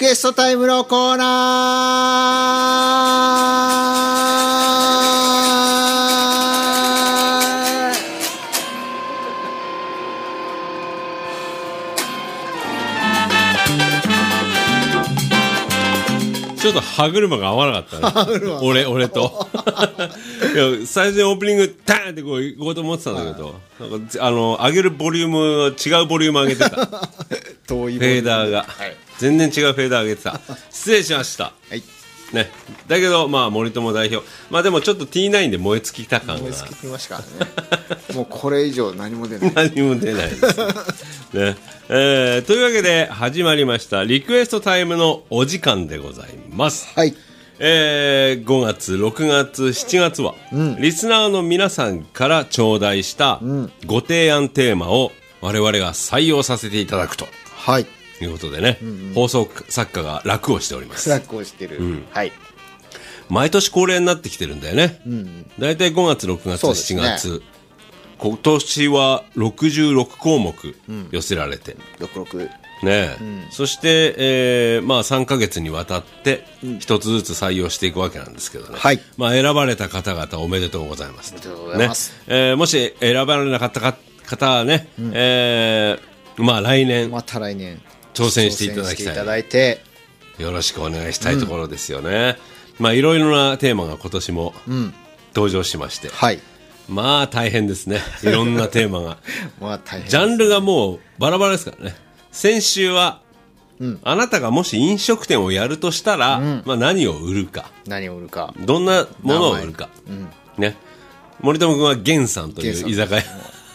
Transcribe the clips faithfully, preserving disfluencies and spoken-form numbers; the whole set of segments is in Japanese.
エストタイムのコーナー。ちょっと歯車が合わなかったね。俺、俺と。いや最初にオープニング、ターンってこう行こうと思ってたんだけど、なんかあの、上げるボリューム、違うボリューム上げてた。 遠いフェーダーが、はい。全然違うフェーダー上げてた。失礼しました。 はい。 ね。だけど、まあ、森友代表。まあでもちょっと ティーナイン で燃え尽きた感が。 燃え尽きましたからね。もうこれ以上何も出ない。 何も出ないです。ね。えー、というわけで始まりましたリクエストタイムのお時間でございます。 はい。 えー、ごがつ、ろくがつ、しちがつは、うん、リスナーの皆さんから頂戴したご提案テーマを我々が採用させていただくと。 はい。 ということでね、うんうん、放送作家が楽をしております。 楽をしてる。うん、はい。 毎年恒例になってきてるんだよね。うんうん、だいたいごがつ、ろくがつ、しちがつ。今年はろくじゅうろくこうもく寄せられて、 うん、ろくろくねえ、うん、そして、えーまあ、さんかげつにわたって一つずつ採用していくわけなんですけどね、 はい、 まあ、選ばれた方々おめでとうございます。 おめでとうございます、 ねえー、もし選ばれなかった方はね、うんえーまあ、来年また来年挑戦していただきたい、 いただいてよろしくお願いしたいところですよね、うんまあ、いろいろなテーマが今年も登場しまして、うんはいまあ大変ですね。いろんなテーマが。 まあ大変ですね。 ジャンルがもうバラバラですからね。先週は、うん、あなたがもし飲食店をやるとしたら、うん、まあ何を売るか。 何を売るか。 どんなものを売るか。うん、ね。森友君はゲンさんという居酒屋。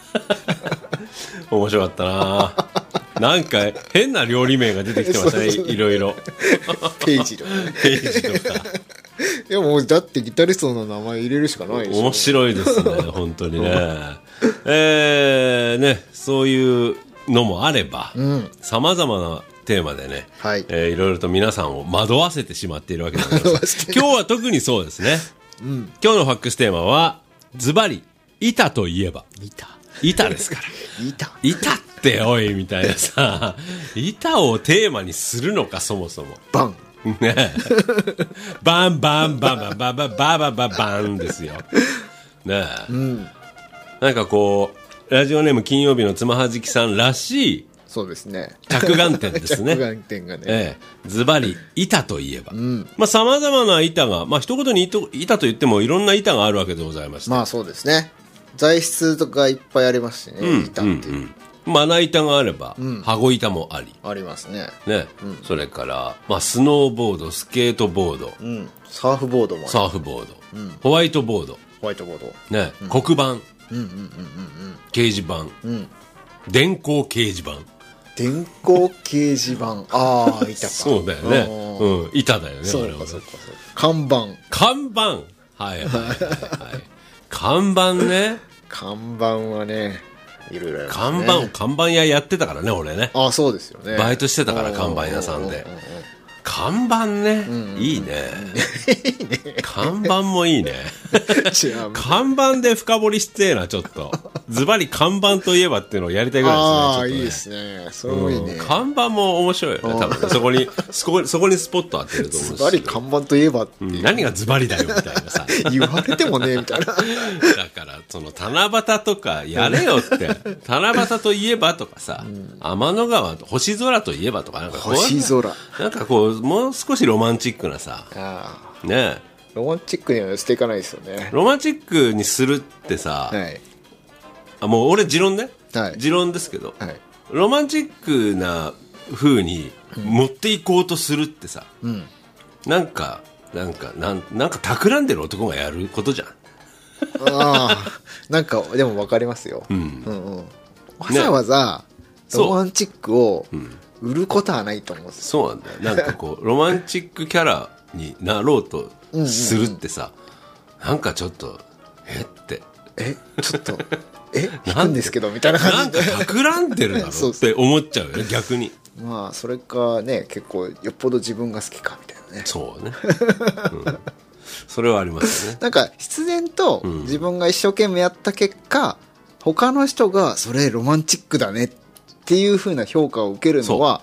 面白かったななんか変な料理名が出てきてましたね。いろいろ。 ページとか、ね。 ページとか。 いやもうだってギタリストの名前入れるしかないでしょ。 面白いですね本当にねえー、ねそういうのもあればさまざまなテーマでね、はいえー、いろいろと皆さんを惑わせてしまっているわけなんです今日は特にそうですね、うん、今日のファックステーマはズバリ板といえば板板ですから板板っておいみたいなさ板をテーマにするのかそもそもバンねバンバンバンバンバンバンバンバンバンバンですよねえ、うん、なんかこうラジオネーム金曜日のつまはじきさんらしいそうですね着眼点ですね着眼点がね、 ええ、ズバリ板といえば、うん、まあさまざまな板がまあ一言に板と言ってもいろんな板があるわけでございましてまあそうですね材質とかいっぱいありますしね、うん、板っていう、うんうんまな板があれば、うん、羽子板もありありますねね、うん、それから、まあ、スノーボードスケートボード、 うん、サーフボードもあるサーフボード、うん、ホワイトボードホワイトボード、 ねうん、黒板、うんうんうんうん、掲示板、うん、電光掲示板電光掲示板ああ板かそうだよね、うん、板だよねそうかそうか看板看板はいはいはい、はい、看板ね看板はねいろいろありますね、 看板看板屋やってたからね俺ねあそうですよねバイトしてたから看板屋さんで看板ね、うんうん、いいねいいね看板もいいね看板で深掘りしてえなちょっとズバリ看板といえばっていうのをやりたいぐらいですねああ、 ね、 いいですねそれもいいね、 うん、看板も面白いよね多分そこにそこそこにスポット当てると思うしズバリ看板といえばっていう、 うん、何がズバリだよみたいなさ言われてもねみたいなだからその七夕とかやれよって七夕といえばとかさ、うん、天の川と星空といえばとかなんかこう星空なんかこうもう少しロマンチックなさあねロマンチックにはしていかないですよねロマンチックにするってさ、はい、あもう俺持論ね、はい、持論ですけど、はい、ロマンチックな風に持っていこうとするってさ、うん、なんかなんかなんなんか企んでる男がやることじゃんあなんかでも分かりますよ、うんうんうん、わざわざ、ね、ロマンチックを売ることはないと思うんですよ、そうなんだよなんかこうロマンチックキャラになろうとするってさ、うんうんうん、なんかちょっとえってえちょっとえなんですけどみたいな感じでなんか企んでるだろって思っちゃうよね逆にまあそれかね結構よっぽど自分が好きかみたいなねそうね、うん、それはありますねなんか必然と自分が一生懸命やった結果、うん、他の人がそれロマンチックだねっていう風な評価を受けるのは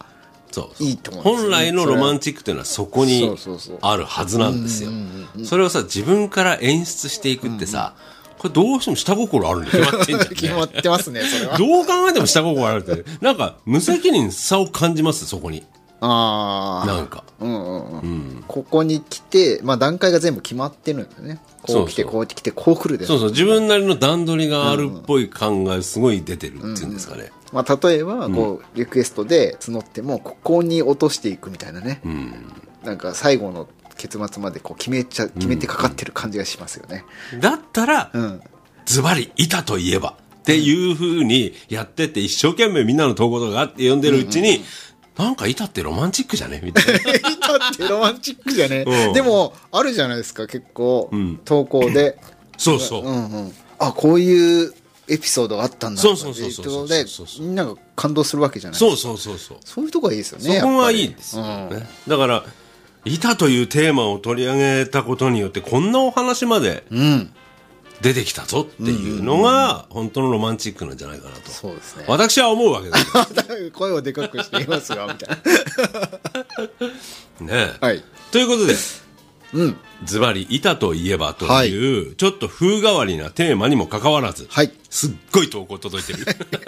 そうそういいと思うんですよね。 本来のロマンチックっていうのはそこにあるはずなんですよ。それをさ、自分から演出していくってさ、これどうしても下心あるに決まってんじゃん、ね。 決まってますね、それは。 どう考えても下心あるって。なんか、無責任さを感じます、そこに。 ああ。 なんか。 うんうんうん。うん、ここに来て、まあ段階が全部決まってるんだよね。こう来て、こう来て、こう来るで。 そうそう、自分なりの段取りがあるっぽい感がすごい出てるっていうんですかね。うんうん、 まあ例えば、こう、リクエストで募っても、ここに落としていくみたいなね。うん、なんか最後の結末までこう決めちゃ、決めてかかってる感じがしますよね。 うん、だったら、うんズバリ、いたといえばっていう風にやってって一生懸命みんなの投稿とかって読んでるうちに、うんうんうん、なんかいたってロマンチックじゃねみたいな。いたってロマンチックじゃね、うん、でも、あるじゃないですか、結構、うん、投稿で。 そうそう。 うんうん、あ、こういうエピソードがあったんだそうそうそうそうそう。で、みんなが感動するわけじゃないですか。そうそうそうそう。 そういうとこがいいですよね。 そこがいいんですよね。うん、だから、いたというテーマを取り上げたことによって、こんなお話まで、うん出てきたぞっていうのが本当のロマンチックなんじゃないかなと。 そうですね。 私は思うわけですよ。声をでかくしていますがみたいな。ねえ。 はい。 ということで、 うん。 ズバリいたといえばという、はい、ちょっと風変わりなテーマにもかかわらず、はい。すっごい投稿届いてる。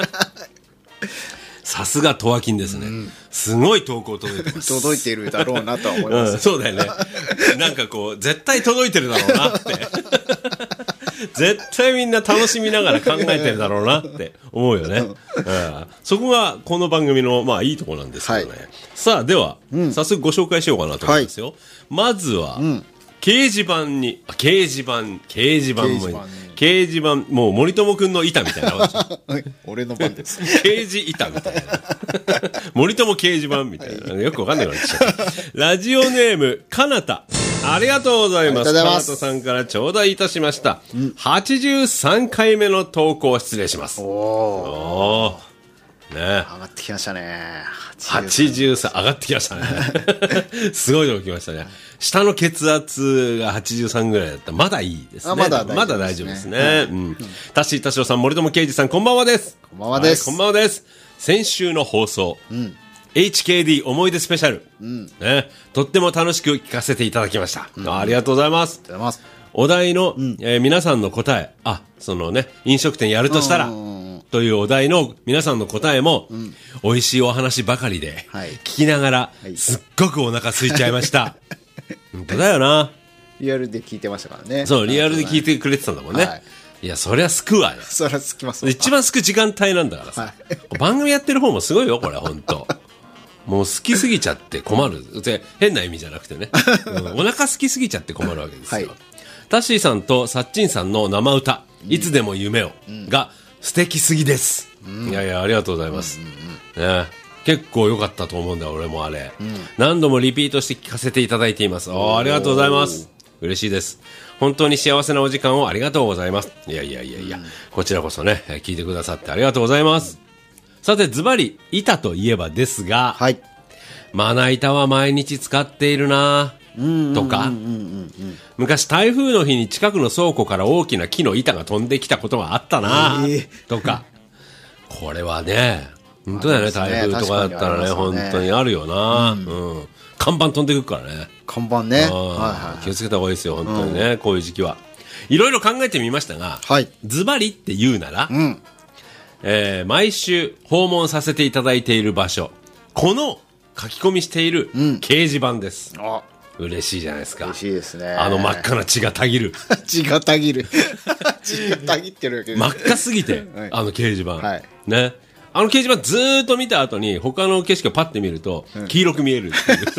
さすがトワキンですね、うん、すごい投稿届いてます届いてるだろうなとは思います、 うん、そうだよねなんかこう絶対届いてるだろうなって絶対みんな楽しみながら考えてるだろうなって思うよね、うん、そこがこの番組のまあいいところなんですけどね、はい、さあでは、うん、早速ご紹介しようかなと思いますよ、はい、まずは、うん、掲示板に掲示板掲示板もいい掲示板、もう森友くんの板みたいな。 俺の番です。 掲示板みたいな。森友掲示板みたいな。よくわかんないわけでしょ。ラジオネーム、かなた。ありがとうございます。かなたさんから頂戴いたしました。うん、はちじゅうさんかいめの投稿失礼します。おー。おー。ね、上がってきましたね。 はちじゅうさん、上がってきましたね。すごいの来ましたね。下の血圧がはちじゅうさんぐらいだったらまだいいですね。 まだ大丈夫ですね。 まだ大丈夫ですね。はい、うん。タッシー田代さん、森友啓二さん、こんばんはです。 こんばんはです。 はい、こんばんはです。先週の放送、うん、エイチケーディー 思い出スペシャル、うんね、とっても楽しく聞かせていただきました。うん、ありがとうございます。 ありがとうございます。 お題の、うんえー、皆さんの答え、あ、そのね、飲食店やるとしたら、というお題の皆さんの答えも、うん、美味しいお話ばかりで、はい、聞きながら、はい、すっごくお腹空いちゃいました。本当だよな。 リアルで聞いてましたからね。 そう、リアルで聞いてくれてたんだもんね。はい、いや、そりゃすくわよ。 そりゃすきます。 一番すく時間帯なんだからさ。はい、番組やってる方もすごいよ、これ、本当もう好きすぎちゃって困る。変な意味じゃなくてね。うん、お腹好きすぎちゃって困るわけですよ。はい、タッシーさんとサッチンさんの生歌、うん、いつでも夢を、うん、が素敵すぎです、うん。いやいや、ありがとうございます。うんうんうんね、結構良かったと思うんだよ、俺もあれ、うん。何度もリピートして聞かせていただいています。あありがとうございます。嬉しいです。本当に幸せなお時間をありがとうございます。いやいやいやいや、うん、こちらこそね、聞いてくださってありがとうございます。さて、ズバリ、板といえばですが、はい、まな板は毎日使っているなとか、昔台風の日に近くの倉庫から大きな木の板が飛んできたことがあったな、えー、とか、これはね、本当だよね、台風とかだったらね、本当にあるよな、うんうん、看板飛んでくるからね。 看板ね、はいはい、気をつけた方がいいですよ、本当にね、うん、こういう時期は。いろいろ考えてみましたが、はい、ズバリって言うなら、うんえー、毎週訪問させていただいている場所、この書き込みしている掲示板です、うん、あ嬉しいじゃないですか。 嬉しいですね。 あの真っ赤な血がたぎる血がたぎる血がたぎってるわけです。 真っ赤すぎて、はい、あの掲示板、はい、ね、あの掲示板ずーっと見た後に他の景色をパッて見ると、うん、黄色く見えるっていう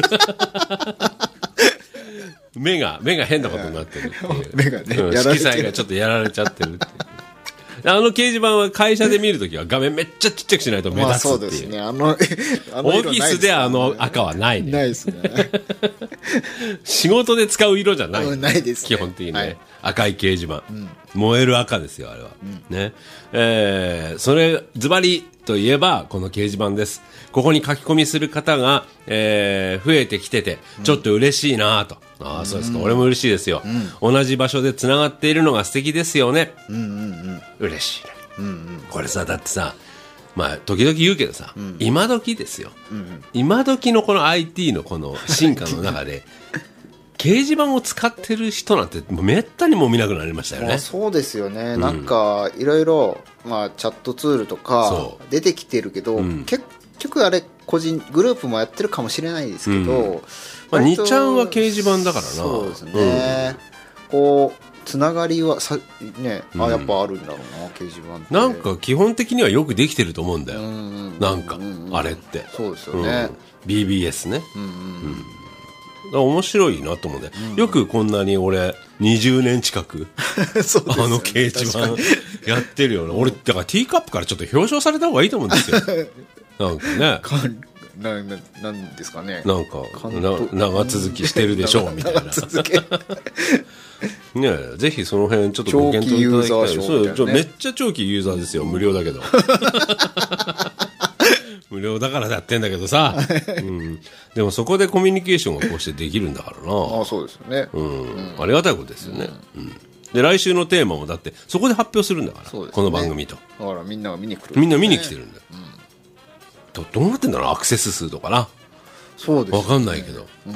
目が目が変なことになってるっていう目がね、うん、 色彩がちょっとやられちゃってるっていうあの掲示板は会社で見るときは画面めっちゃちっちゃくしないと目立つっていう。まあそうですね。あの、あのオフィスであの赤はないね。 ないですね。 仕事で使う色じゃない。 ないですね。 基本的にね。はい、赤い掲示板、うん。燃える赤ですよ、あれは。うん、ね。えー、それ、ズバリといえば、この掲示板です。ここに書き込みする方が、えー、増えてきてて、ちょっと嬉しいなと。うん、ああ、そうですか。俺も嬉しいですよ。うん、同じ場所で繋がっているのが素敵ですよね。うんうんうん。嬉しいね。うんうん。これさ、だってさ、 まあ時々言うけどさ、うん、今時ですよ、うんうん、今時のこの アイティー のこの進化の中で掲示板を使ってる人なんてもうめったにも見なくなりましたよね。まあ、 そうですよね、うん、なんかいろいろまあチャットツールとか出てきてるけど、うん、結局あれ個人グループもやってるかもしれないですけど、うんまあ、にちゃんは掲示板だからな。 そうですね、うん、こうつながりはさ、ね、あやっぱあるんだろうな、うん、掲示板ってなんか基本的にはよくできてると思うんだよ、うん、なんか、うんうん、あれってそうですよね、 うん、ビービーエス ね、うんうんうん、面白いなと思うんだよ、うん、よくこんなに俺にじゅうねん近くそうですよね、あの掲示板やってるよね俺だからティーカップからちょっと表彰された方がいいと思うんですよなんかねな, な, なんですかね、 なんかな長続きしてるでしょうみたいなね、ぜひその辺ちょっとご検討いただきたい。そうそう、めっちゃ長期ユーザーですよ、無料だけど無料だからやってんだけどさ、うん、でもそこでコミュニケーションがこうしてできるんだからな。 あ、そうですよね、うんうん、ありがたいことですよね、うんうん、で来週のテーマもだってそこで発表するんだから、ね、この番組とだからみんなが見に来る、 ね、みんな見に来てるんだよ、うん、ど, どうなってんだろうアクセス数とかな。 そうですね、 分かんないけど、うんうん、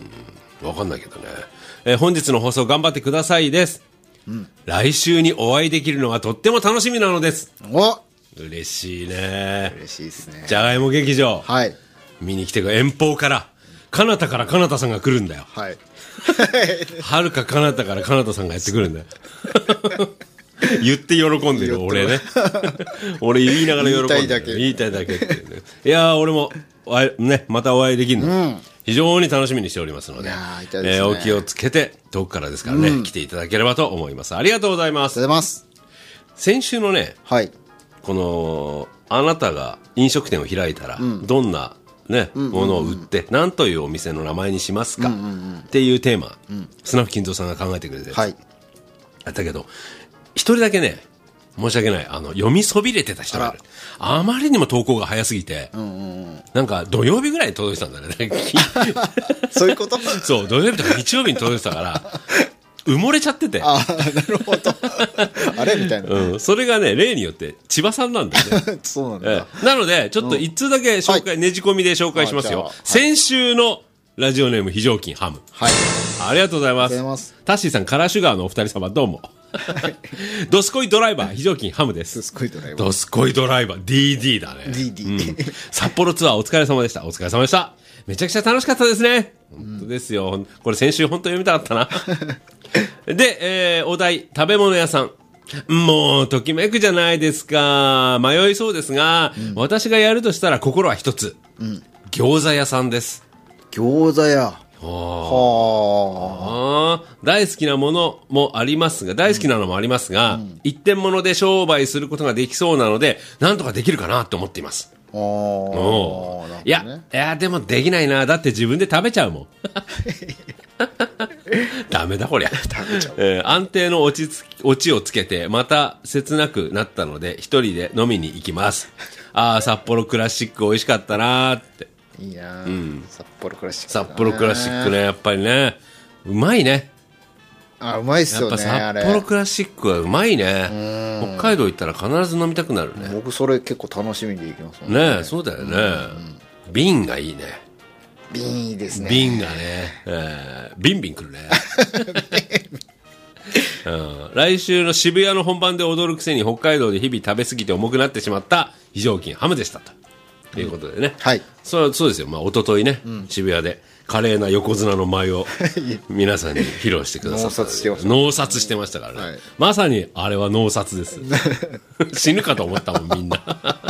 分かんないけどね。えー、本日の放送頑張ってくださいです、うん、来週にお会いできるのがとっても楽しみなのです。 お嬉しいね。 嬉しいですね。 じゃがいも劇場、 はい、 見に来てくれ。遠方からかなたからかなたさんが来るんだよ。 はいはるかかなたからかなたさんがやってくるんだよ言って喜んでる俺ね俺言いながら喜んでる、言いたいだけ言いたいだけっていうね。いやー俺もねまたお会いできるの、うん、非常に楽しみにしておりますので、いね、えー、お気をつけて遠くからですからね、うん、来ていただければと思います。ありがとうございます。 ありがとうございます。 先週のね、 はい、 このあなたが飲食店を開いたら、うん、どんな、ねうんうんうん、ものを売って何というお店の名前にしますか、うんうんうん、っていうテーマ、うん、スナフ金蔵さんが考えてくれて、はい、だけど一人だけね申し訳ないあの読みそびれてた人がいる。 あ, あまりにも投稿が早すぎて、うんうんうん、なんか土曜日ぐらいに届いてたんだねそういうことそう土曜日とか日曜日に届いてたから埋もれちゃってて。 ああ、なるほど。あれみたいな、ね。 うん。それがね、例によって千葉さんなんだよね。 そうなんだ。ええ、なので、ちょっと一通だけ紹介、うん、ねじ込みで紹介しますよ。はい、先週のラジオネーム非常勤ハム。 はい。 ありがとうございます。ありがとうございます。タッシーさん、カラーシュガーのお二人様、どうも。ドスコイドライバー、非常勤ハムです。 ドスコイドライバー。 ドスコイドライバー、ディーディー だね。 ディーディー、うん。 札幌ツアーお疲れ様でした。お疲れ様でした。めちゃくちゃ楽しかったですね。うん、本当ですよ。これ先週本当読みたかったな。で、えー、お題、食べ物屋さん。もう、ときめくじゃないですか。迷いそうですが、うん、私がやるとしたら心は一つ。うん、餃子屋さんです。 餃子屋。はあ。大好きなものもありますが、大好きなのもありますが、うん、一点物で商売することができそうなので、なんとかできるかなと思っています。おー、ね、いや、いや、でもできないな。だって自分で食べちゃうもん。ダメだこりゃ。食べちゃう、えー、安定の落ちつオチをつけてまた切なくなったので一人で飲みに行きます。ああ札幌クラシック美味しかったなーって。 いいな、うん、札幌クラシック、 札幌クラシックね、やっぱりねうまいね。 あうまいっすよね。 やっぱ札幌クラシックはうまいね。北海道行ったら必ず飲みたくなるね。 僕それ結構楽しみで行きますもんね。 ねえそうだよね、うん、瓶がいいね。 瓶いいですね。 瓶がね、えー、ビンビンくるね、うん、来週の渋谷の本番で踊るくせに北海道で日々食べ過ぎて重くなってしまった非常勤ハムでしたということでね、うん、はい、そう、そうですよ。まあ一昨日ね、うん、渋谷で華麗な横綱の舞を皆さんに披露してくださった。 脳殺してました。 脳殺してましたからね、はい、まさにあれは脳殺です死ぬかと思ったもんみんな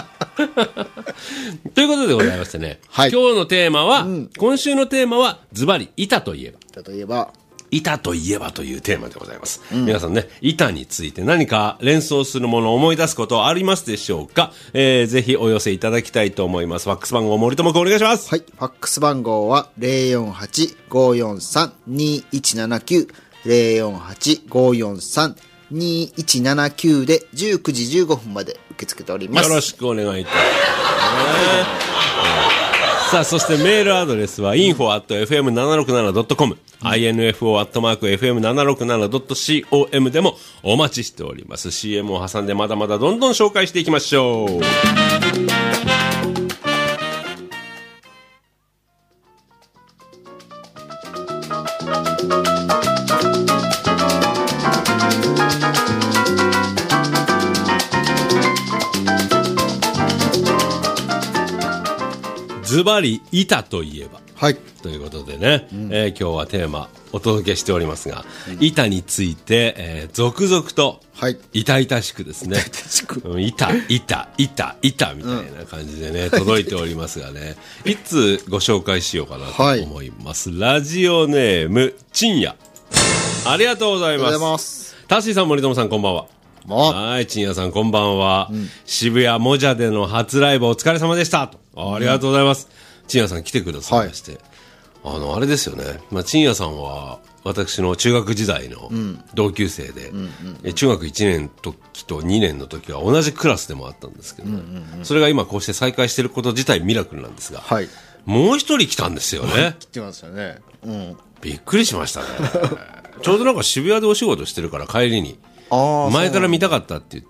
ということでございましてね、はい、今日のテーマは、うん、今週のテーマはズバリ板といえば板といえば板といえばというテーマでございます、うん、皆さんね板について何か連想するものを思い出すことありますでしょうか、えー、ぜひお寄せいただきたいと思います。ファックス番号森友君お願いします。 はい、ファックス番号は ゼロよんはち ごよんさん にいちななきゅう ゼロよんはち ごよんさん にいちななきゅうでじゅうくじじゅうごふんまで受け付けております。 よろしくお願いいたします、ね、 さあ、そしてメールアドレスは インフォ アット エフエムななろくななドットコム、インフォ アットマーク エフエムななろくななドットコム でもお待ちしております。 シーエム を挟んでまだまだどんどん紹介していきましょう。ズバリ板といえば、 はい、 ということでね、うん、えー、今日はテーマお届けしておりますが、うん、板について、えー、続々と、はい、痛々しくですね、板、板、板、板みたいな感じでね、うん、届いておりますがね、いつご紹介しようかなと思います。はい、ラジオネーム、ちんや。ありがとうございます。ありがとうございます。タッシーさん、森友さん、こんばんは。はい、ちんやさん、こんばんは。うん、渋谷モジャでの初ライブお疲れ様でした。ありがとうございます。うん、ちんやさん来てくださいまして。はい、あの、あれですよね。まあ、ちんやさんは、私の中学時代の同級生で、うんうんうん、中学いちねんの時とにねんの時は同じクラスでもあったんですけど、うんうんうん、それが今こうして再会していること自体ミラクルなんですが、はい、もう一人来たんですよね。 来てますよね。うん、 びっくりしましたね。ちょうどなんか渋谷でお仕事してるから帰りに、前から見たかったって言って、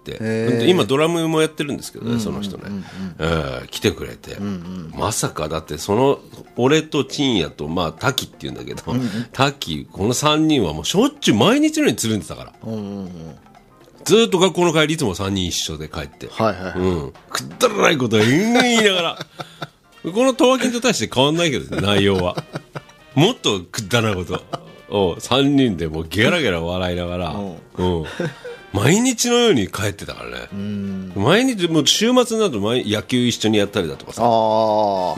今ドラムもやってるんですけどね、その人ね、うんうんうんえー、来てくれて、うんうん、まさかだってその俺とちんやとまあ滝って言うんだけど、うんうん、滝このさんにんはもうしょっちゅう毎日のようにつるんでたから、うんうんうん、ずっと学校の帰りいつもさんにん一緒で帰って、はいはいはいうん、くだらないことを延々言いながらこのトワキンと対して変わんないけどね、内容はもっとくだらないことをさんにんでもうゲラゲラ笑いながら、うんうん、毎日のように帰ってたからね。うん毎日もう週末になると毎野球一緒にやったりだとかさ、あ、 うん、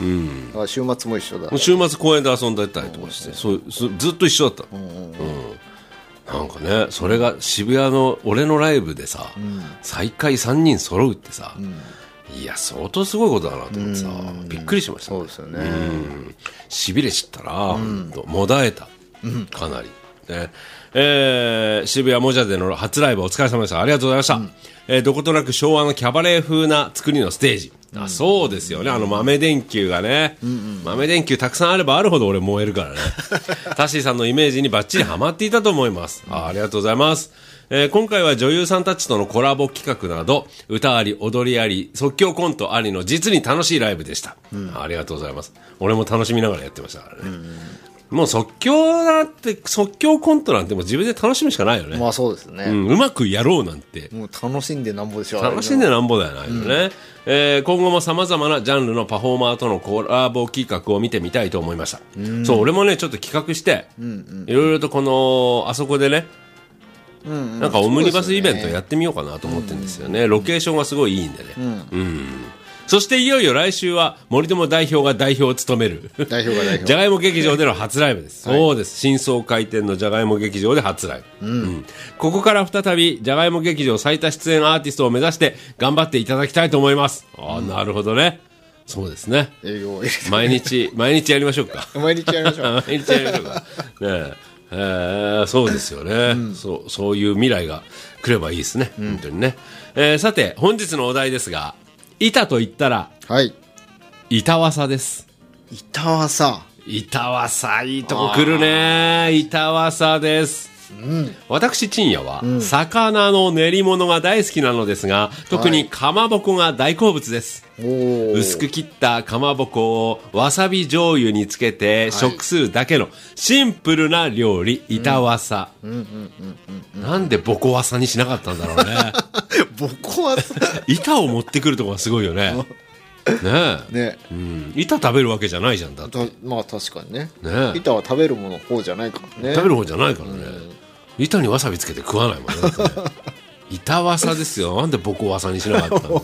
あ週末も一緒だ。 週末公園で遊んでたりとかして、そうずっと一緒だった、うんうんうん、なんかねそれが渋谷の俺のライブでさ、うん、再会さんにん揃うってさ、うんいや相当すごいことだなと思ってさびっくりしました、ね、 そうですよね。 しびれちったな、うん、もだえた、うん、かなり、ねえー、渋谷モジャでの初ライブお疲れ様でした。ありがとうございました、うんえー、どことなく昭和のキャバレー風な作りのステージ、うん、あそうですよね、あの豆電球がね、うんうん、豆電球たくさんあればあるほど俺燃えるからねタッシーさんのイメージにバッチリハマっていたと思います。あ、ありがとうございます。えー、今回は女優さんたちとのコラボ企画など歌あり踊りあり即興コントありの実に楽しいライブでした、うん、ありがとうございます。俺も楽しみながらやってましたからね、うんうん、もう即興だって即興コントなんてもう自分で楽しむしかないよね。 まあそうですね、 うん、うまくやろうなんてもう楽しんでなんぼでしょ。 楽しんでなんぼだよね、うんえー、今後もさまざまなジャンルのパフォーマーとのコラボ企画を見てみたいと思いました、うん、そう俺もねちょっと企画していろいろとこのあそこでねうんうん、なんかオムニバスイベントやってみようかなと思ってるんですよね、うん、ロケーションがすごいいいんでね、うんうん、そしていよいよ来週は森友代表が代表を務める代表が代表じゃがいも劇場での初ライブです、はい、そうです新装開店のじゃがいも劇場で初ライブ、うんうん、ここから再びじゃがいも劇場最多出演アーティストを目指して頑張っていただきたいと思います。あ、うん、なるほどね。そうですね。営業を入れて毎日毎日やりましょうか毎日やりましょう毎日やりましょうかねええー、そうですよね、うん、そうそういう未来が来ればいいですね、うん、本当にね、えー、さて本日のお題ですが板と言ったら、はい、板わさです。 板わさ板わさいいとこ来るね。板わさです、うん、私ちんやは、うん、魚の練り物が大好きなのですが特にかまぼこが大好物です、はい、薄く切ったかまぼこをわさび醤油につけて食するだけのシンプルな料理、板わさ。なんでボコわさにしなかったんだろうねボコわさ板を持ってくるところがすごいよねねえ、ねうん、板食べるわけじゃないじゃんだって。 まあ確かに ね, ね板は食べるもの方じゃないからね。 食べる方じゃないからね、うん、板にわさびつけて食わないもんねだってね板わさですよ。なんでボコわさにしなかったんだ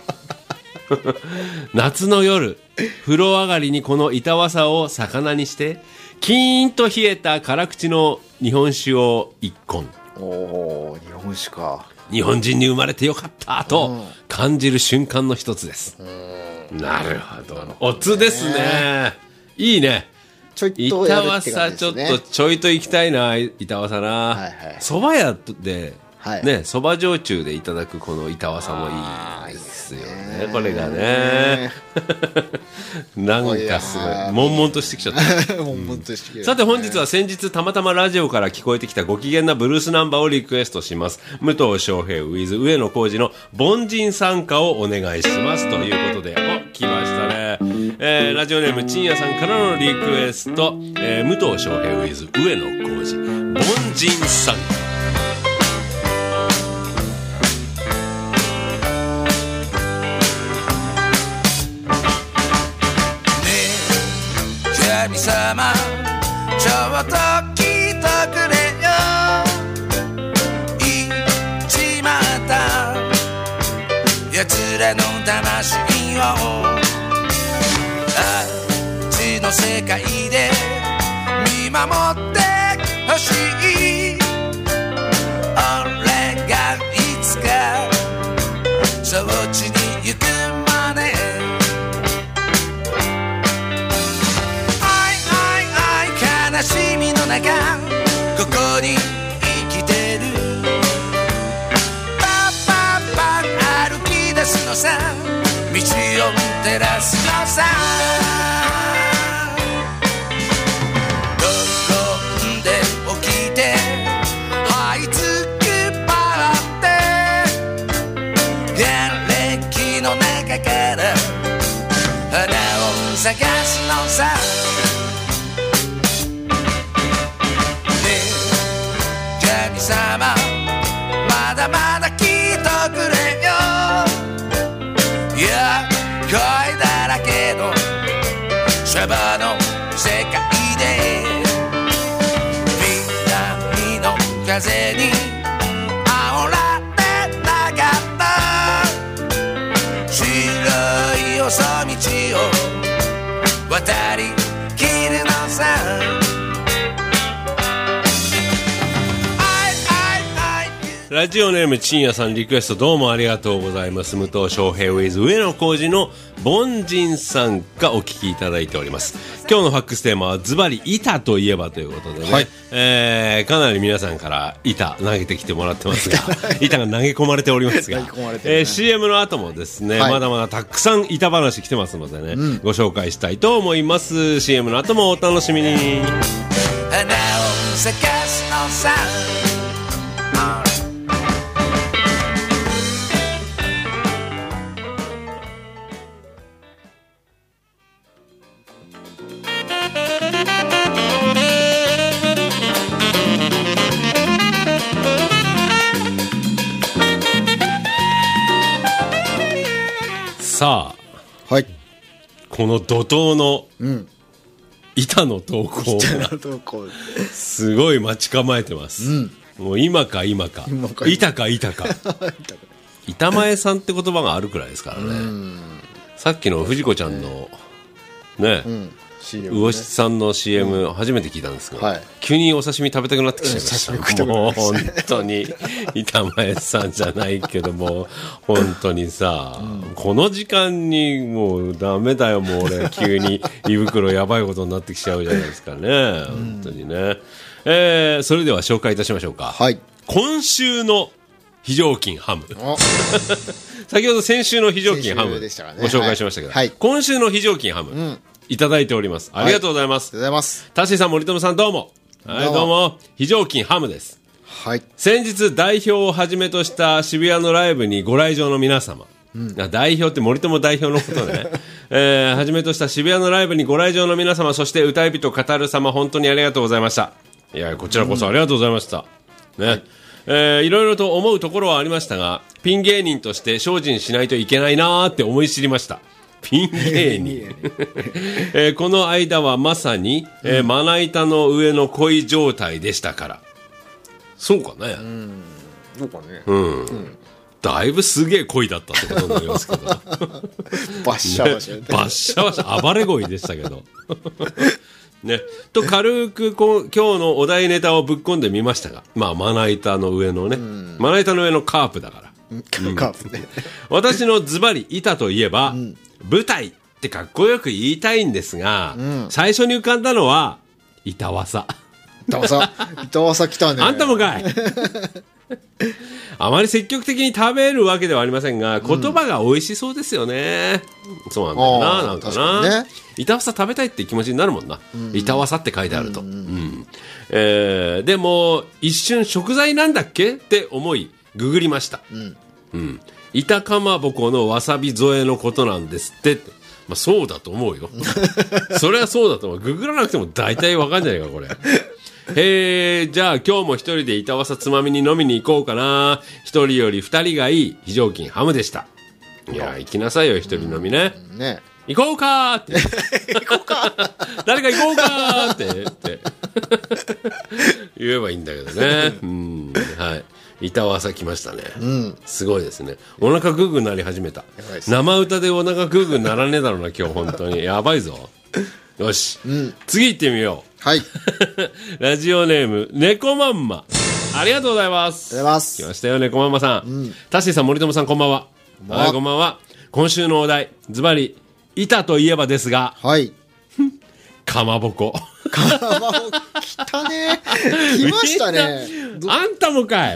夏の夜風呂上がりにこの板わさを魚にしてキーンと冷えた辛口の日本酒を一本。 おー、日本酒か。 日本人に生まれてよかったと感じる瞬間の一つです。なるほど。おつですね。いいね。 ちょいとやるって感じですね。 板わさちょっとちょいと行きたいな。板わさな。そば、はいはい、屋で、はい、ね、そば焼酎でいただくこの板わさもいいですよね。 ねこれがねなんかすごい悶々としてきちゃった悶々としてきて、ね、さて本日は先日たまたまラジオから聞こえてきたご機嫌なブルースナンバーをリクエストします。武藤翔平 with 上野浩二の凡人参加をお願いしますということで、お来ましたね、えー、ラジオネームちんやさんからのリクエスト、えー、武藤翔平 with 上野浩二凡人参加。 神様ちょっと聞いてくれよ、言っちまった奴らの魂をあっちの世界で見守ってほしい。俺がいつかそっちに行くまで悲しみの中ここに生きてる。パッパッパッ歩き出すのさ、道を照らすのさ。転んで起きて這いつくばって瓦礫の中から花を探すのさ。神様まだまだ聞いとくれよ。いや恋だらけのシャバの世界で南の風に煽られなかった白い細道を渡りきるのさ。 ラジオネームちんやさんリクエストどうもありがとうございます。武藤翔平 with 上野浩二の凡人参加お聞きいただいております。今日のファックステーマはズバリ板といえばということでね、はい、えー、かなり皆さんから板投げてきてもらってますが板が投げ込まれておりますが、ねえー、シーエム の後もですね、はい、まだまだたくさん板話来てますのでね、うん、ご紹介したいと思います。 シーエム の後もお楽しみに。花を咲かすのささあ、はい、この怒涛の板の投稿がすごい待ち構えてます、うん、もう今か今か板か板か板前さんって言葉があるくらいですからね。さっきの藤子ちゃんのね、うんシーエムね、魚七さんの シーエム、うん、初めて聞いたんですが、はい、急にお刺身食べたくなってきちゃいました、うん、もう本当に板前さんじゃないけども本当にさ、うん、この時間にもうダメだよもう俺急に胃袋やばいことになってきちゃうじゃないですかね、うん、本当にね、えー、それでは紹介いたしましょうか、はい、今週の非常勤ハム先ほど先週の非常勤ハム、ね、ご紹介しましたけど、はい、今週の非常勤ハム、うんいただいております。ありがとうございます。 はい、ありがとうございます。 タッシーさん、森友さん、どうも。はい、どうも。非常勤ハムです。はい。先日、代表をはじめとした渋谷のライブにご来場の皆様。うん、代表って森友代表のことね。えー、はじめとした渋谷のライブにご来場の皆様、そして歌い人語る様、本当にありがとうございました。いや、こちらこそありがとうございました。うん、ね。はいえー、いろいろと思うところはありましたが、ピン芸人として精進しないといけないなーって思い知りました。ピン芸人、えー、この間はまさに、えー、まな板の上の恋状態でしたからそうかねうんそうかねうん、うん、だいぶすげえ恋だったってことになりますけどバッシャバシャ、ね、 バッシャバシャ暴れ恋でしたけどね、と軽くこう今日のお題ネタをぶっ込んでみましたが、まあ、まな板の上のね、まな板の上のカープだから、うん、カープね私のズバリ板といえば、うん舞台ってかっこよく言いたいんですが、うん、最初に浮かんだのは板わさ板わさ板わさ来たねあんたもかいあまり積極的に食べるわけではありませんが、言葉が美味しそうですよね。うん、そうなんだよな、なんかな。ね、板わさ食べたいって気持ちになるもんな。うん、板わさって書いてあると。うんうん、えー、でも、一瞬食材なんだっけって思い、ググりました。うんうん、板かまぼこのわさび添えのことなんですって。まあ、そうだと思うよ。それはそうだと思う。ググらなくても大体わかんじゃないか、これ。へえ、じゃあ今日も一人で板わさつまみに飲みに行こうかな。一人より二人がいい非常勤ハムでした。いや、行きなさいよ、一人飲みね。うん、ね、行こうかーって。行こうか誰か行こうかーって言って。言えばいいんだけどね。うん、はい。板わさ来ましたね、うん、すごいですね。お腹グーグーなり始めた。生歌でお腹グーグーならねえだろうな今日本当にやばいぞ。よし、うん、次行ってみよう。はい。ラジオネーム猫まんま、ありがとうございます。 ありがとうございます。 来ましたよ猫まんまさん、うん、タッシーさん、森友さん、こんばんは。こんばんは。はい、こんばんは。今週のお題、ズバリ板といえばですが、はい、かまぼこ。 かまぼこ来たね。来ましたね。 あんたもかい。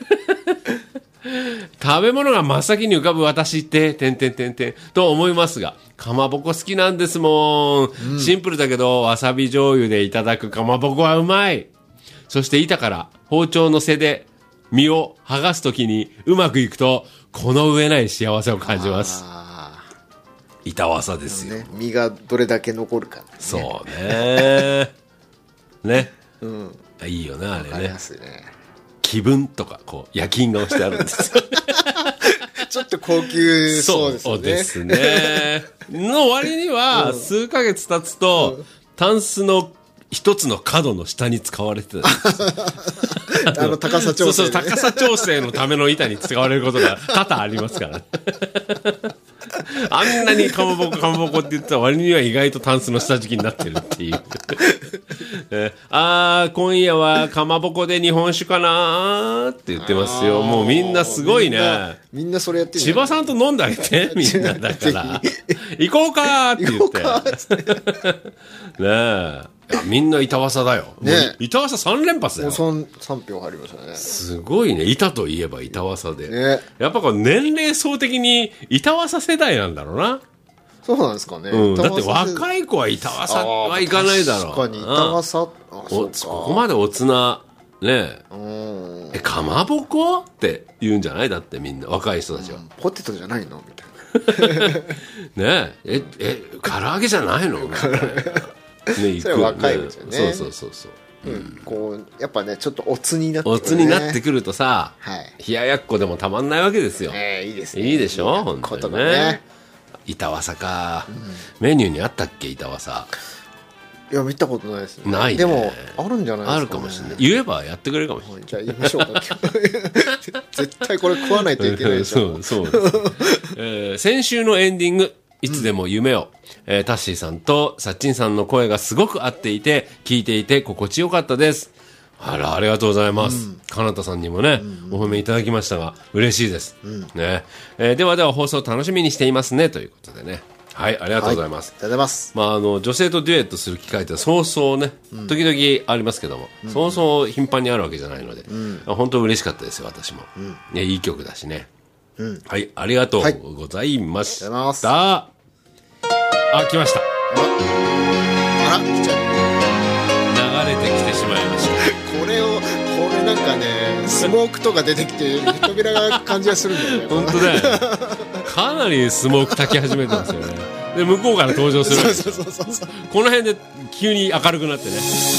食べ物が真っ先に浮かぶ私っててんてんてんてんと思いますが、かまぼこ好きなんですもん、うん、シンプルだけどわさび醤油でいただくかまぼこはうまい。そして板から包丁の背で身を剥がすときにうまくいくとこの上ない幸せを感じます。板わさですよ、ね、 身がどれだけ残るか、ね、 そうね。ね、うん、いいよなあれね。ありますね。気分とかこう焼き印が押してあるんですよ。 ちょっと高級そうですね。 そうですね。の割には数ヶ月経つと、うん、タンスの一つの角の下に使われてた。 あの高さ調整、ね、 そうそう、高さ調整のための板に使われることが多々ありますから。あんなにかまぼこかまぼこって言ってた割には意外とタンスの下敷きになってるっていう。えあー、今夜はかまぼこで日本酒かなーって言ってますよ。もうみんなすごいね。 みんな、みんなそれやってる。 千葉さんと飲んであげて。みんなだから。行こうかーって言って。ねえ。みんな板わさだよ。ね、板わささん連発だよ。 さん票入りましたね。 すごいね。板といえば板わさで。ね、やっぱこう年齢層的に板わさ世代なんだろうな。 そうなんですかね。 うん、だって若い子は板わさはいかないだろう。 確かに板わさ、 あ、そうか。ここまでおつな、ねえ。え、かまぼこって言うんじゃない？だってみんな、若い人たちは。うん、 ポテトじゃないのみたいな。 ねえ。え、え、唐揚げじゃないのみたいな。 ね、それ若いですよね。 そうそうそうそう、 うん、こうやっぱねちょっとおつになってくる、ね、 おつになってくるとさ、はい、冷ややっこでもたまんないわけですよ。 えー、いいですね。 いいでしょ本当にね。ね、板わさか、うん、メニューにあったっけ板わさ。 いや見たことないですね。 ないね。 でもあるんじゃないですか、ね、 あるかもしれない。言えばやってくれるかもしれない。 じゃあ言いましょうか。絶対これ食わないといけないでしょ。 そうそう、えー、先週のエンディングいつでも夢を、うん、えー、タッシーさんとサッチンさんの声がすごく合っていて聞いていて心地よかったです。あら、ありがとうございます。かなたさんにもね、うんうん、お褒めいただきましたが嬉しいです、うんねえー、ではでは放送楽しみにしていますねということでね。はい、ありがとうございます。 はい、ありがとうございます。 まあ、あの女性とデュエットする機会ってそうそうね、うん、時々ありますけども、うん、そうそう頻繁にあるわけじゃないので、うん、本当嬉しかったですよ私も、うんね、いい曲だしね。うん、はい、ありがとうございました。はい、あ、来ました。 あら、来ちゃう。 流れてきてしまいました。 これを、これなんかね、スモークとか出てきて扉が感じがするんだよね。 本当ね。かなりスモーク焚き始めてますよね。で向こうから登場する。そうそうそうそう。この辺で急に明るくなってね。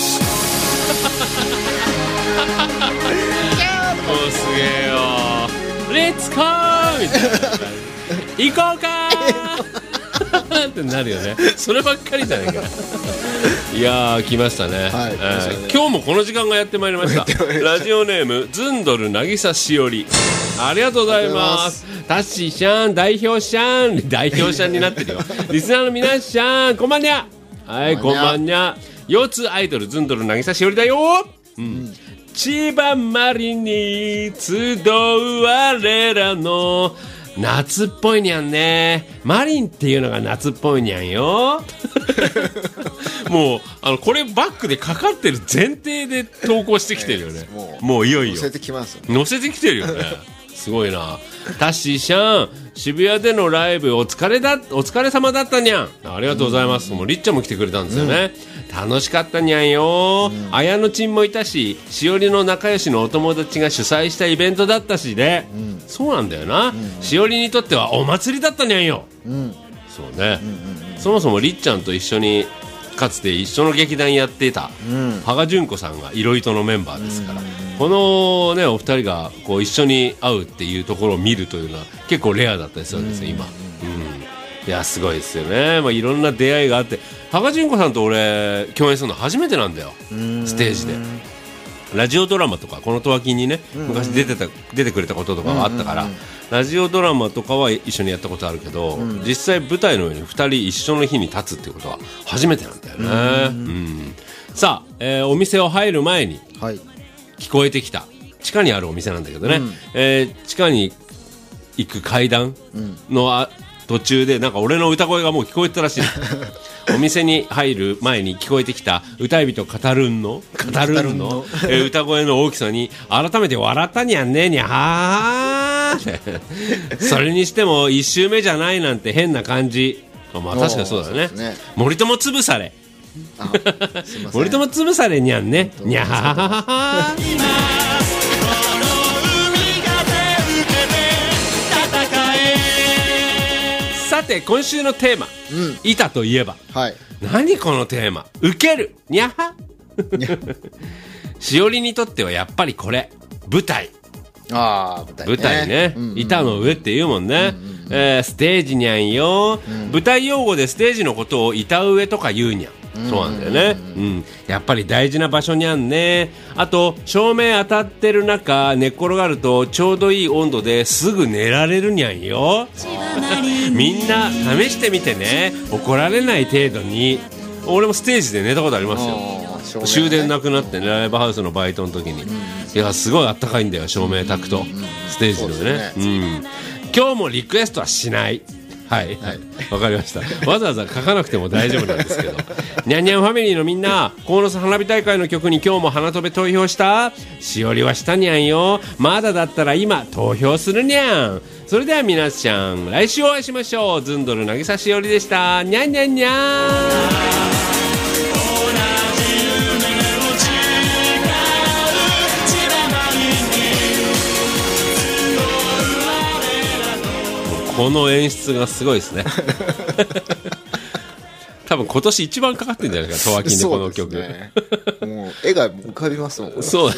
もうすげえよ。レッツゴーみたいな。行こうかーってなるよね。そればっかりじゃないか。いやー来ましたね、はい、えー、今日もこの時間がやってまいりました。ラジオネームずんどるなぎさしおり、ありがとうございます。タッシーシャン代表シャン代表シャンになってるよ。リスナーの皆さんこんばんにゃ。はい、こんばんにゃ。腰痛アイドルずんどるなぎさしおりだよ、うん、うん、千葉マリに集う我らの夏っぽいにゃんね。マリンっていうのが夏っぽいにゃんよ。 もうあのこれバックでかかってる前提で投稿してきてるよね、えー、もう、もういよいよ乗せてきますよね。 乗せてきてるよねすごいな。タッシーシャン、渋谷でのライブお疲れだお疲れ様だったにゃん。ありがとうございます、うん、もうりっちゃんも来てくれたんですよね、うん、楽しかったにゃんよ、うん、綾乃ちんもいたし、しおりの仲良しのお友達が主催したイベントだったしで、うん、そうなんだよな、うん、しおりにとってはお祭りだったにゃんよ、うん、そうね、うんうんうん、そもそもりっちゃんと一緒にかつて一緒の劇団やっていた、うん、羽賀純子さんが色糸のメンバーですから、うん、この、ね、お二人がこう一緒に会うっていうところを見るというのは結構レアだったりするんですよ、うん、今、うん、いやすごいですよね、まあ、いろんな出会いがあって、羽賀純子さんと俺共演するの初めてなんだよ、ステージで。ラジオドラマとかこのトワキにね昔出てた出てくれたこととかがあったから、ラジオドラマとかは一緒にやったことあるけど、うん、実際舞台の上にふたり一緒の日に立つっていうことは初めてなんだよね、うんうん、さあ、えー、お店を入る前に聞こえてきた、地下にあるお店なんだけどね、うん、えー、地下に行く階段のあ途中でなんか俺の歌声がもう聞こえてたらしいお店に入る前に聞こえてきた歌い人語るんの語るんのえ歌声の大きさに改めて笑ったにゃんねにゃはーそれにしても一周目じゃないなんて変な感じ。まあ確かにそうだ ね, ね森友つぶされ森友つぶされにゃんねにゃはははさて今週のテーマ、うん、板といえば、はい、何このテーマウケるにゃはしおりにとってはやっぱりこれ舞台。 あー舞台 ね, 舞台ね、うんうんうん、板の上って言うもんね、うんうんうん、えー、ステージにゃんよ、うん、舞台用語でステージのことを板上とか言うにゃん、うん、そうなんだよね、うんうん、やっぱり大事な場所にゃんね。あと照明当たってる中寝っ転がるとちょうどいい温度ですぐ寝られるにゃんよみんな試してみてね、怒られない程度に。俺もステージで寝たことありますよ、ね、終電なくなってね、ライブハウスのバイトの時に、うん、いやすごいあったかいんだよ照明焚くと、うん、ステージのね、ね、うん、今日もリクエストはしないはい、はい、わかりました。わざわざ書かなくても大丈夫なんですけどにゃんにゃんファミリーのみんな、鴻巣花火大会の曲に今日も花飛べ投票した？しおりはしたにゃんよ。まだだったら今投票するにゃん。それでは皆さん来週お会いしましょう。ずんどる渚しおりでした。にゃんにゃんにゃん。この演出がすごいですね多分今年一番かかってるんじゃないですか、トワキンでこの曲、ね、 もう絵が浮かびますもんそうね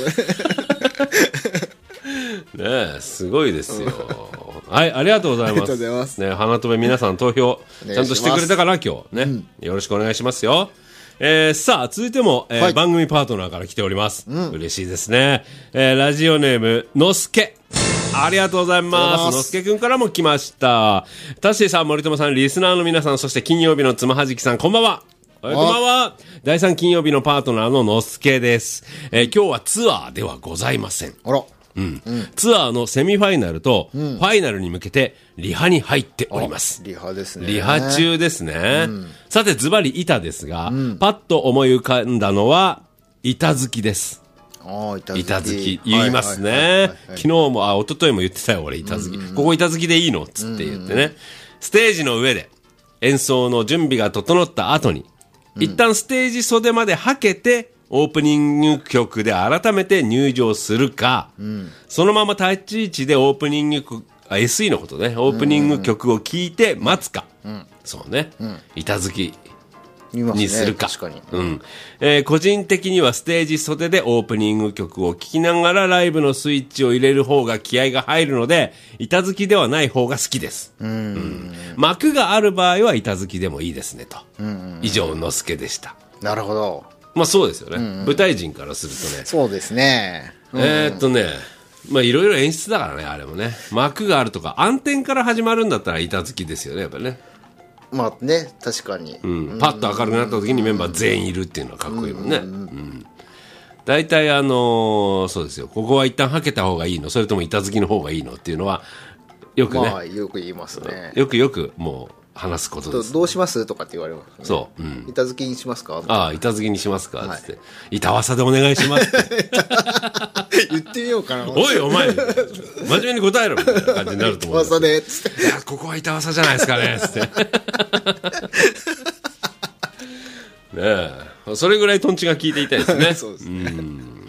えすごいですよはい、ありがとうございます。ありがとうございます。ね、花留め皆さん投票ちゃんとしてくれたかな今日ね、うん、よろしくお願いしますよ。えー、さあ続いても、えーはい、番組パートナーから来ております、うん、嬉しいですね、えー、ラジオネームのすけ、ありがとうございます。のすけくんからも来ました。タッシーさん、森友さん、リスナーの皆さん、そして金曜日のつまはじきさん、こんばんは。こんばんは。だいさん金曜日のパートナーののすけです、えー、今日はツアーではございません。 あら、 うんうん、ツアーのセミファイナルとファイナルに向けてリハに入っております。 リハですね。 リハ中ですね、うん、さてズバリ板ですが、うん、パッと思い浮かんだのは板好きです。 あ板好き、 板好き言いますね。昨日もあ一昨日も言ってたよ俺、板好き、うんうんうん、ここ板好きでいいのっつって言ってね、うんうん、ステージの上で演奏の準備が整った後に、うん、一旦ステージ袖まではけてオープニング曲で改めて入場するか、うん、そのまま立ち位置でオープニング曲 エスイー のことね、オープニング曲を聴いて待つか、うん、そうね、うん、板好きにするか、 確かに、 うんえー、個人的にはステージ袖でオープニング曲を聴きながらライブのスイッチを入れる方が気合が入るので、板好きではない方が好きです。うん、うん、幕がある場合は板好きでもいいですねと、うんうん、以上のすけでした。 なるほど。 まあそうですよね、うんうん、舞台人からするとね。 そうですね、 うん、えー、っとねまあいろいろ演出だからね、あれもね、幕があるとか暗転から始まるんだったら板好きですよね、やっぱりね。 まあね、確かに、 うん、パッと明るくなった時にメンバー全員いるっていうのはかっこいいもんね。大体、うん、あのー、そうですよ、ここは一旦はけた方がいいの、それとも板好きの方がいいのっていうのはよくね、 まあ、よく言いますね。 よくよくも話すことです。 どうしますとかって言われます、ね、 そう、うん、 板付きにしますか。 ああ、板付きにしますかっつって、はい、板わさでお願いしますって言ってみようかな。 おいお前真面目に答えろみたいな感じになると思うんです板わさでっつって、 いやここは板わさじゃないですかねっつってねえ、それぐらいトンチが効いていたいですね。 そうですね。 うん、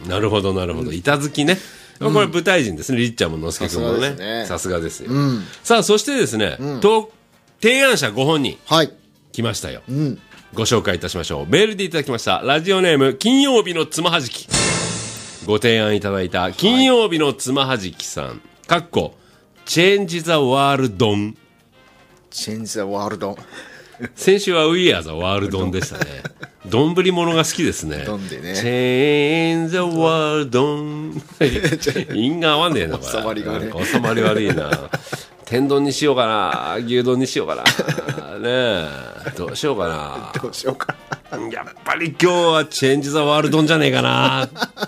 なるほどなるほど、板付きね、これ舞台人ですね、りっちゃんものすけくんもね、さすがですよ、うん、さあそしてですね、うん、と提案者ご本人、はい、来ましたよ、うん、ご紹介いたしましょう。メールでいただきました。ラジオネーム金曜日のつまはじき、ご提案いただいた金曜日のつまはじきさん、かっこチェンジザワールドン、 チェンジザワールドン先週はウィアーザワールドンでしたね。どんぶりものが好きですね。 どんでね。 チェンジザワールドン。韻が合わねえな、これ。 収まりがね。 収まり悪いな。天丼にしようかな、牛丼にしようかな。ねえ、どうしようかな。 どうしようかな。 やっぱり今日はチェンジザワールドンじゃねえかな。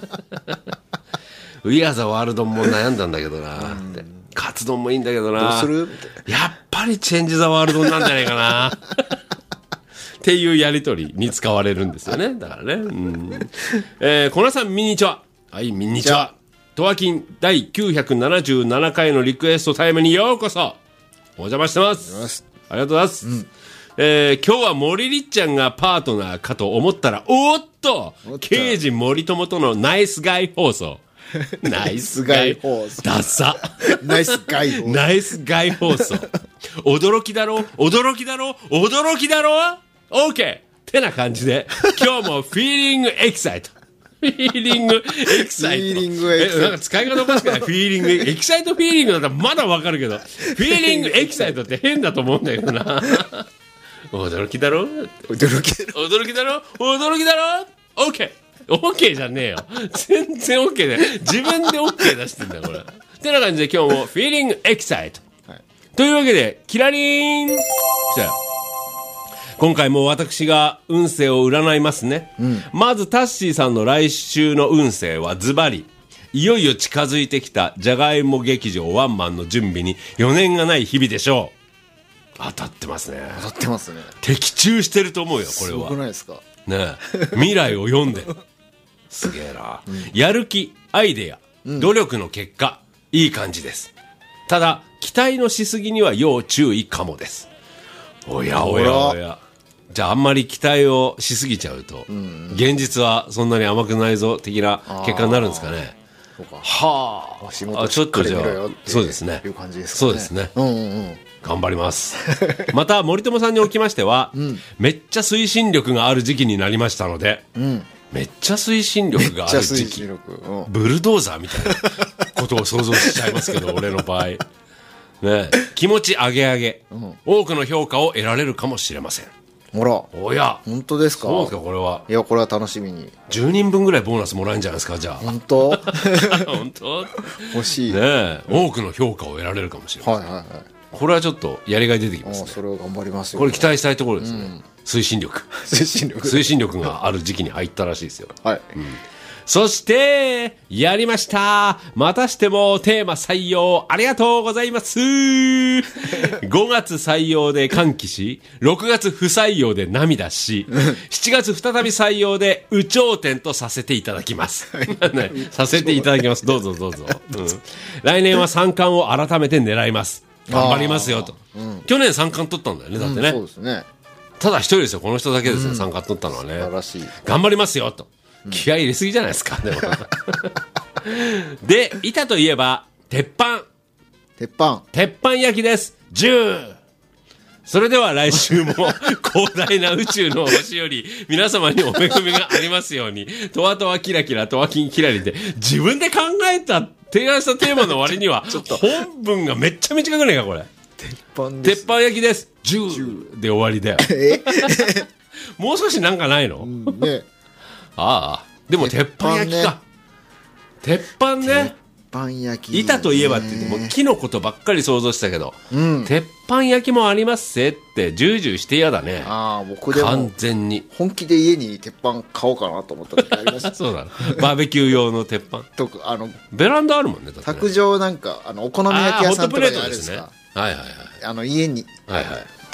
ウィアーザワールドンも悩んだんだけどな。ってカツ丼もいいんだけどな。 どうする？ やっぱりチェンジザワールドなんじゃないかなっていうやりとりに使われるんですよね。だからね、うん、えー、小名さんミニチュア、はい、ミニチュアトワキンだいきゅうひゃくななじゅうななかいのリクエストタイムにようこそ。お邪魔してます。ありがとうございます、うん、えー、今日は森りっちゃんがパートナーかと思ったら、おっと刑事森友とのナイスガイ放送。ナイスガイ放送。ダサ。 ナイスガイ放送。 ナイスガイ放送。驚きだろ驚きだろ驚きだろ ?OK! ってな感じで、今日もフィーリングエキサイト。フィーリングエキサイト。 フィーリングエキサイト。 なんか使い方おかしくない？フィーリング、エキサイトフィーリングだったらまだわかるけど、フィーリングエキサイトって変だと思うんだけどな。驚きだろ驚きだろ驚きだろ驚きだろ ?OK! OK じゃねえよ。全然 OK で。自分で OK 出してんだよ、これ。ってな感じで今日もフィーリングエキサイト。はい、というわけで、キラリーン来たよ。今回も私が運勢を占いますね。うん、まずタッシーさんの来週の運勢はズバリ。いよいよ近づいてきたじゃがいも劇場ワンマンの準備に余念がない日々でしょう。当たってますね。 当たってますね。 的中してると思うよ、これは。 すごくないですか。 ねえ、未来を読んで。すげえな、うん、やる気、アイデア、うん、努力の結果、いい感じです。ただ期待のしすぎには要注意かもです。おやおやおや。じゃああんまり期待をしすぎちゃうと、うんうん、現実はそんなに甘くないぞ的な結果になるんですかね。 そうか。 はあ、 あ、ちょっとじゃあそうですね。 いう感じですかね。 そうですね。 うんうんうん。 頑張ります。また森友さんにおきましては、うん、めっちゃ推進力がある時期になりましたので、うん、めっちゃ推進力がある時期、うん、ブルドーザーみたいなことを想像しちゃいますけど俺の場合、ね、気持ち上げ上げ、うん、多くの評価を得られるかもしれません。 ほら、 おや、 本当ですか。 そうですか。これは、 いや、これは楽しみに。 じゅうにんぶんぐらいボーナスもらえるんじゃないですか。じゃあ本当本当欲しいね。多くの評価を得られるかもしれません。はいはいはい。これはちょっとやりがい出てきますね。 それを頑張りますよ。 これ期待したいところですね、うん、推進力推進力推進力がある時期に入ったらしいですよ。 はい、 うん、そしてやりました。またしてもテーマ採用ありがとうございますごがつ採用で歓喜し、ろくがつ不採用で涙し、しちがつ再び採用で有頂天とさせていただきます、ね、させていただきます。どうぞどうぞ、うん、来年は三冠を改めて狙います。頑張りますよと、うん、去年三冠取ったんだよね。だってね、うん、 そうですね。 ただ一人ですよ、この人だけですよ、うん、三冠取ったのはね。 素晴らしい。 頑張りますよと、うん、気合い入れすぎじゃないですか。でもで、板といえば鉄板鉄板鉄板焼きです。じゅう。それでは来週も広大な宇宙の星より皆様にお恵みがありますように。とわとわキラキラとわきんキラリって自分で考えた提案したテーマの割には本文がめっちゃ短くねえかこれ。 鉄板です。 鉄板焼きです。じゅうで終わりだよ。えもう少しなんかないの、うんね、ああ、でも鉄板焼きか。鉄板ね。 鉄板焼き、 板といえばって言っても木のことばっかり想像したけど、うん、鉄板焼きもありますせってジュージューして嫌だね。 ああ、僕でも完全に本気で家に鉄板買おうかなと思った時ありました。 そうだな、バーベキュー用の鉄板とあのベランダあるもんね。だってね、 卓上なんかあのお好み焼き屋さんとかにあるんですか。 はいはいはい。 あの家に、 はいはい、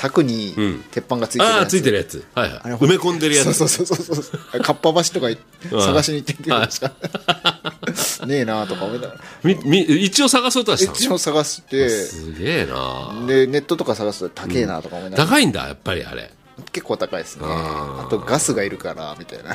卓に鉄板がついてるやつ、 ああついてるやつ、はいはい、埋め込んでるやつ、 そうそうそうそうかっぱ橋とか探しに行ってみてくださいねえなとか思いながらみみ一応探そうとはしたの。 一応探してすげえなでネットとか探すと高えなとか思いながら、 うん、高いんだやっぱりあれ結構高いですね。あとガスがいるからみたいな。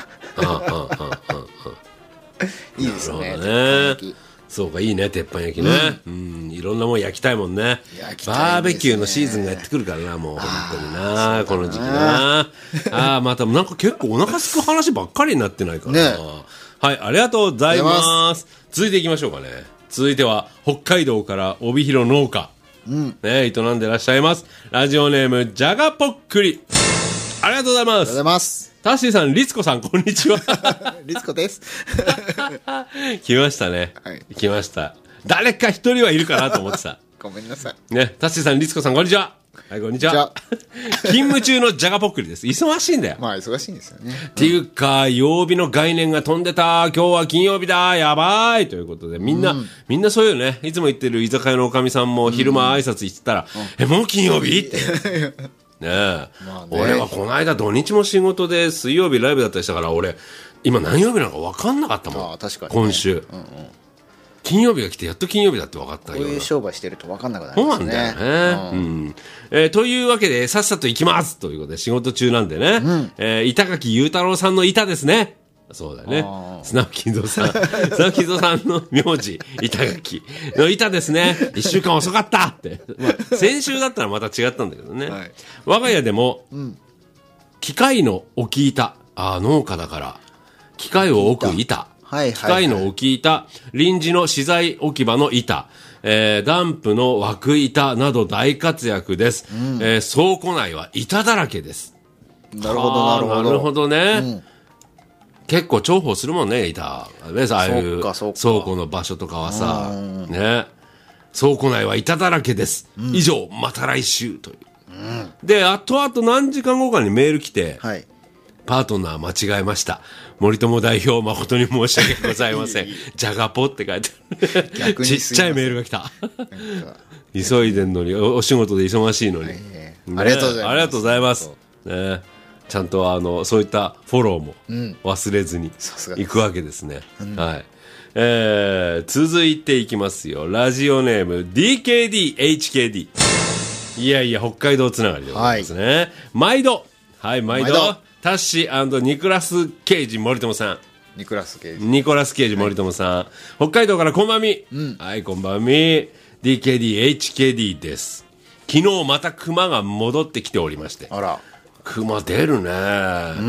いいですね。 ねそうかいいね鉄板焼きね、うん、うんいろんなもん焼きたいもんね。バーベキューのシーズンがやってくるからなもう本当になこの時期なあまたなんか結構お腹すく話ばっかりになってないかな、ね、はいありがとうございます。続いていきましょうかね。続いては北海道から帯広農家、うんね、営んでらっしゃいますラジオネームじゃがぽっくり、ありがとうございます。ありがとうございます。 タッシーさん、リツコさん、こんにちは。 リツコです。 来ましたね。はい、来ました。誰か一人はいるかなと思ってた。 ごめんなさい。 ね、タッシーさん、リツコさん、こんにちは。はい、こんにちは。勤務中のじゃがぽっくりです。忙しいんだよ。 まあ、忙しいんですよね。 っていうか、曜日の概念が飛んでた。今日は金曜日だ。やばい。ということで、みんな、うん、みんなそういうね、いつも言ってる居酒屋のおかみさんも昼間挨拶行ってたら、うん、え、もう金曜日って。ねえ、まあね、俺はこの間土日も仕事で水曜日ライブだったりしたから俺今何曜日なのか分かんなかったもん。あ確かに、ね、今週、うんうん、金曜日が来てやっと金曜日だって分かったよ。 こういう商売してると分かんなくなりますね。そうなんだよね、うんうんえー、というわけでさっさと行きますということで仕事中なんでね、うんえー、板垣裕太郎さんの板ですね。そうだね。砂尾金蔵さん。砂尾金蔵さんの名字、板垣の板ですね。一週間遅かったって。まあ、先週だったらまた違ったんだけどね。はい、我が家でも、うん、機械の置き板。ああ、農家だから。機械を置く板。はいはいはい、機械の置き板。臨時の資材置き場の板。えー、ダンプの枠板など大活躍です。うんえー、倉庫内は板だらけです。 なるほど、なるほど。 なるほどね。うん結構重宝するもんね、板。ああいう倉庫の場所とかはさ、ね。倉庫内は板だらけです。うん、以上、また来週という。うん、で、あとあと何時間後かにメール来て、はい、パートナー間違えました。森友代表誠に申し訳ございません。じゃがぽって書いてある。ちっちゃいメールが来た。急いでんのにお、お仕事で忙しいのに。 ね、ありがとうございます。 ありがとうございます。ねちゃんとあのそういったフォローも忘れずにいくわけですね、うんはいえー、続いていきますよ。ラジオネーム ディーケーディーエイチケーディー いやいや北海道つながりでございますね、はい、毎度はい毎度タッシー&ニコラス・ケイジ森友さんニコラス・ケイジニコラス・ケイジ森友さん、はい、北海道からこんばんみ、うん、はいこんばんみ ディーケーディーエイチケーディー です。昨日またクマが戻ってきておりまして、あら熊出るね、うん、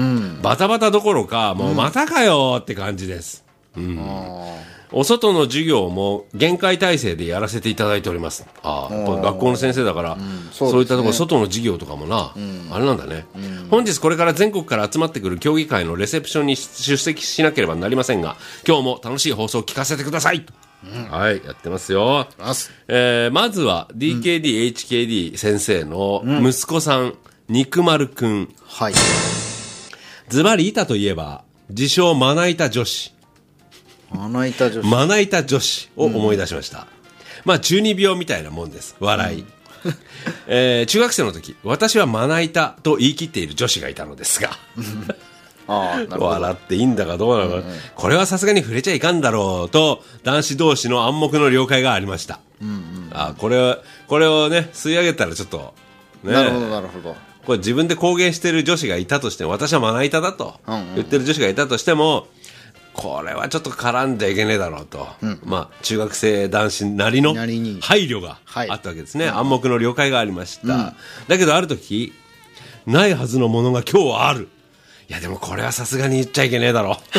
バタバタどころかもうまたかよって感じです、うん、お外の授業も限界体制でやらせていただいております。あ学校の先生だから、うん そう, ね、そういったところ外の授業とかもな、うん、あれなんだね、うん、本日これから全国から集まってくる協議会のレセプションに出席しなければなりませんが今日も楽しい放送を聞かせてください、うん、はいやってますよ。えー、まずは ディーケーディーエイチケーディー 先生の息子さん、うん肉丸くん。はい。ズバリ板といえば、自称まな板女子。 まな板女子。 まな板女子を思い出しました。うん、まあ、中二病みたいなもんです。笑い。うんえー、中学生の時、私はまな板と言い切っている女子がいたのですが。あなるほど笑っていいんだかどうなのか、うんうん、これはさすがに触れちゃいかんだろうと、男子同士の暗黙の了解がありました。うんうんうん、あこれは、これをね、吸い上げたらちょっと、ね、 なるほど、なるほど。 これ自分で公言してる女子がいたとしても私はまな板だと言ってる女子がいたとしてもこれはちょっと絡んでいけねえだろうと、うん、まあ中学生男子なりの配慮があったわけですね、はい、暗黙の了解がありました、うん、だけどある時ないはずのものが今日はある。いやでもこれはさすがに言っちゃいけねえだろ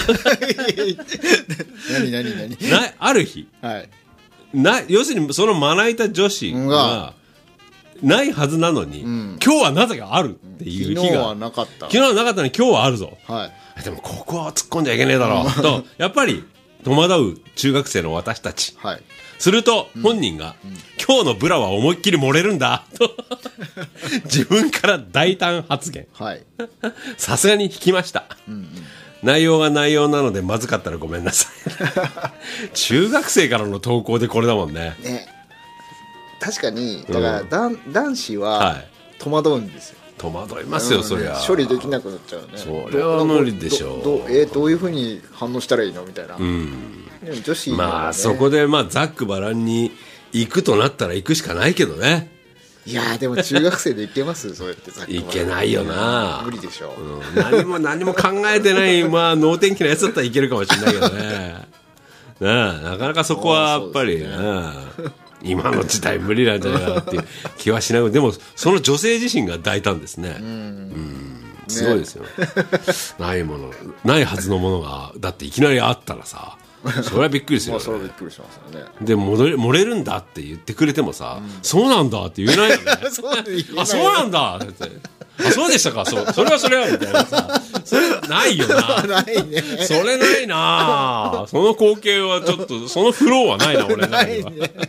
何何何なある日、はい、な要するにそのまな板女子がないはずなのに、うん、今日はなぜかあるっていう日が、 昨日はなかった。 昨日はなかったのに今日はあるぞ。はい。でもここは突っ込んじゃいけねえだろうと、やっぱり戸惑う中学生の私たち。はい。すると本人が、うんうん、今日のブラは思いっきり漏れるんだと自分から大胆発言。はい。さすがに引きました。うんうん内容が内容なのでまずかったらごめんなさい中学生からの投稿でこれだもんね。ね確かにだから、うん、男子は戸惑うんですよ。 戸惑いますよ、そりゃ処理できなくなっちゃうね。 それは無理でしょう。 どどえー、どういうふうに反応したらいいのみたいな、うん、女子、ね、 まあそこでまあざっくばらんに行くとなったら行くしかないけどね。 いやでも中学生で行けますそうやってざっくばらん。 行けないよな、 無理でしょ、 うん、何も何も考えてないまあ能天気なやつだったらいけるかもしれないけどねな, なかなかそこはやっぱり、ね、今の時代無理なんじゃないかなっていう気はしない。でもその女性自身が大胆ですね。うん、うん、すごいですよ、ね、ないものないはずのものがだっていきなりあったらさ、それはびっくりするよね。 まあそれはびっくりしますよね。 で戻れ漏れるんだって言ってくれてもさ、うん、そうなんだって言えないよねそうあそうなんだってあそうでしたか、そうそれはそれはみたいなさ、それないよなないね、 それないなその光景はちょっとそのフローはないな俺ないねね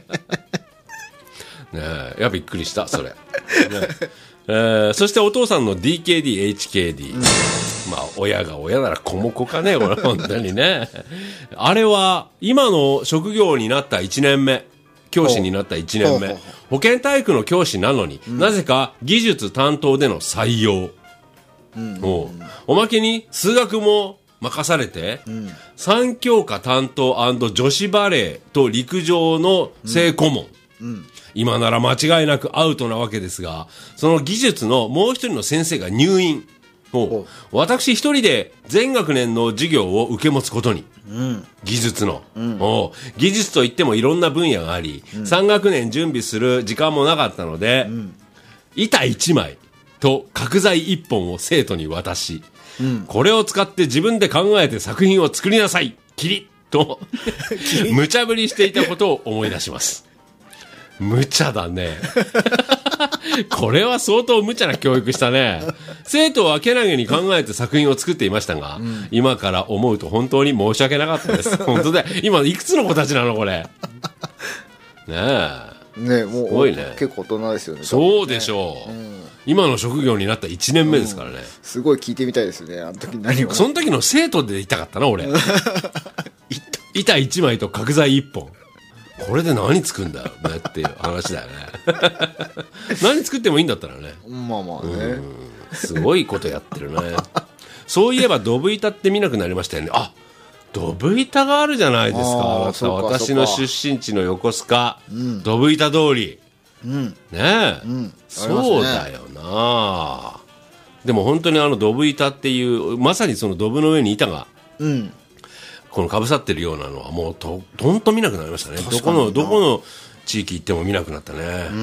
え、いやびっくりしたそれ、ねえー、そしてお父さんの ディーケーディーエイチケーディー、うん、まあ親が親なら子も子かねこれ本当にねあれは今の職業になったいちねんめ、教師になったいちねんめ、保健体育の教師なのに、うん、なぜか技術担当での採用、うん、お, おまけに数学も任されて、うん、さん教科担当&女子バレーと陸上の正顧問、うんうん、今なら間違いなくアウトなわけですが、その技術のもう一人の先生が入院を私一人で全学年の授業を受け持つことに、うん、技術の、うん、お技術といってもいろんな分野があり、うん、さん学年準備する時間もなかったので、うん、板いちまいと角材いっぽんを生徒に渡し、うん、これを使って自分で考えて作品を作りなさいキリッと無茶ぶりしていたことを思い出します。無茶だねこれは相当無茶な教育したね。生徒はけなげに考えて作品を作っていましたが、うん、今から思うと本当に申し訳なかったです本当だよ。今いくつの子たちなのこれねえね、もうすごいね、 結構大人ですよね。 そうでしょう、うん、今の職業になったいちねんめですからね、うん、 すごい聞いてみたいですね、あの時何を。 その時の生徒で言いたかったな俺板いちまいと角材いっぽん、これで何作るんだよねっていう話だよね何作ってもいいんだったらね、 まあまあね、うん、 すごいことやってるねそういえばドブ板って見なくなりましたよね。あ、ドブ板があるじゃないですか。私の出身地の横須賀、うん、ドブ板通り、うん、ねえ、うん、そうだよな。でも本当にあのドブ板っていうまさにそのドブの上に板が、うん、このかぶさってるようなのはもうとどんと見なくなりましたね。どこのどこの地域行っても見なくなったね、うん、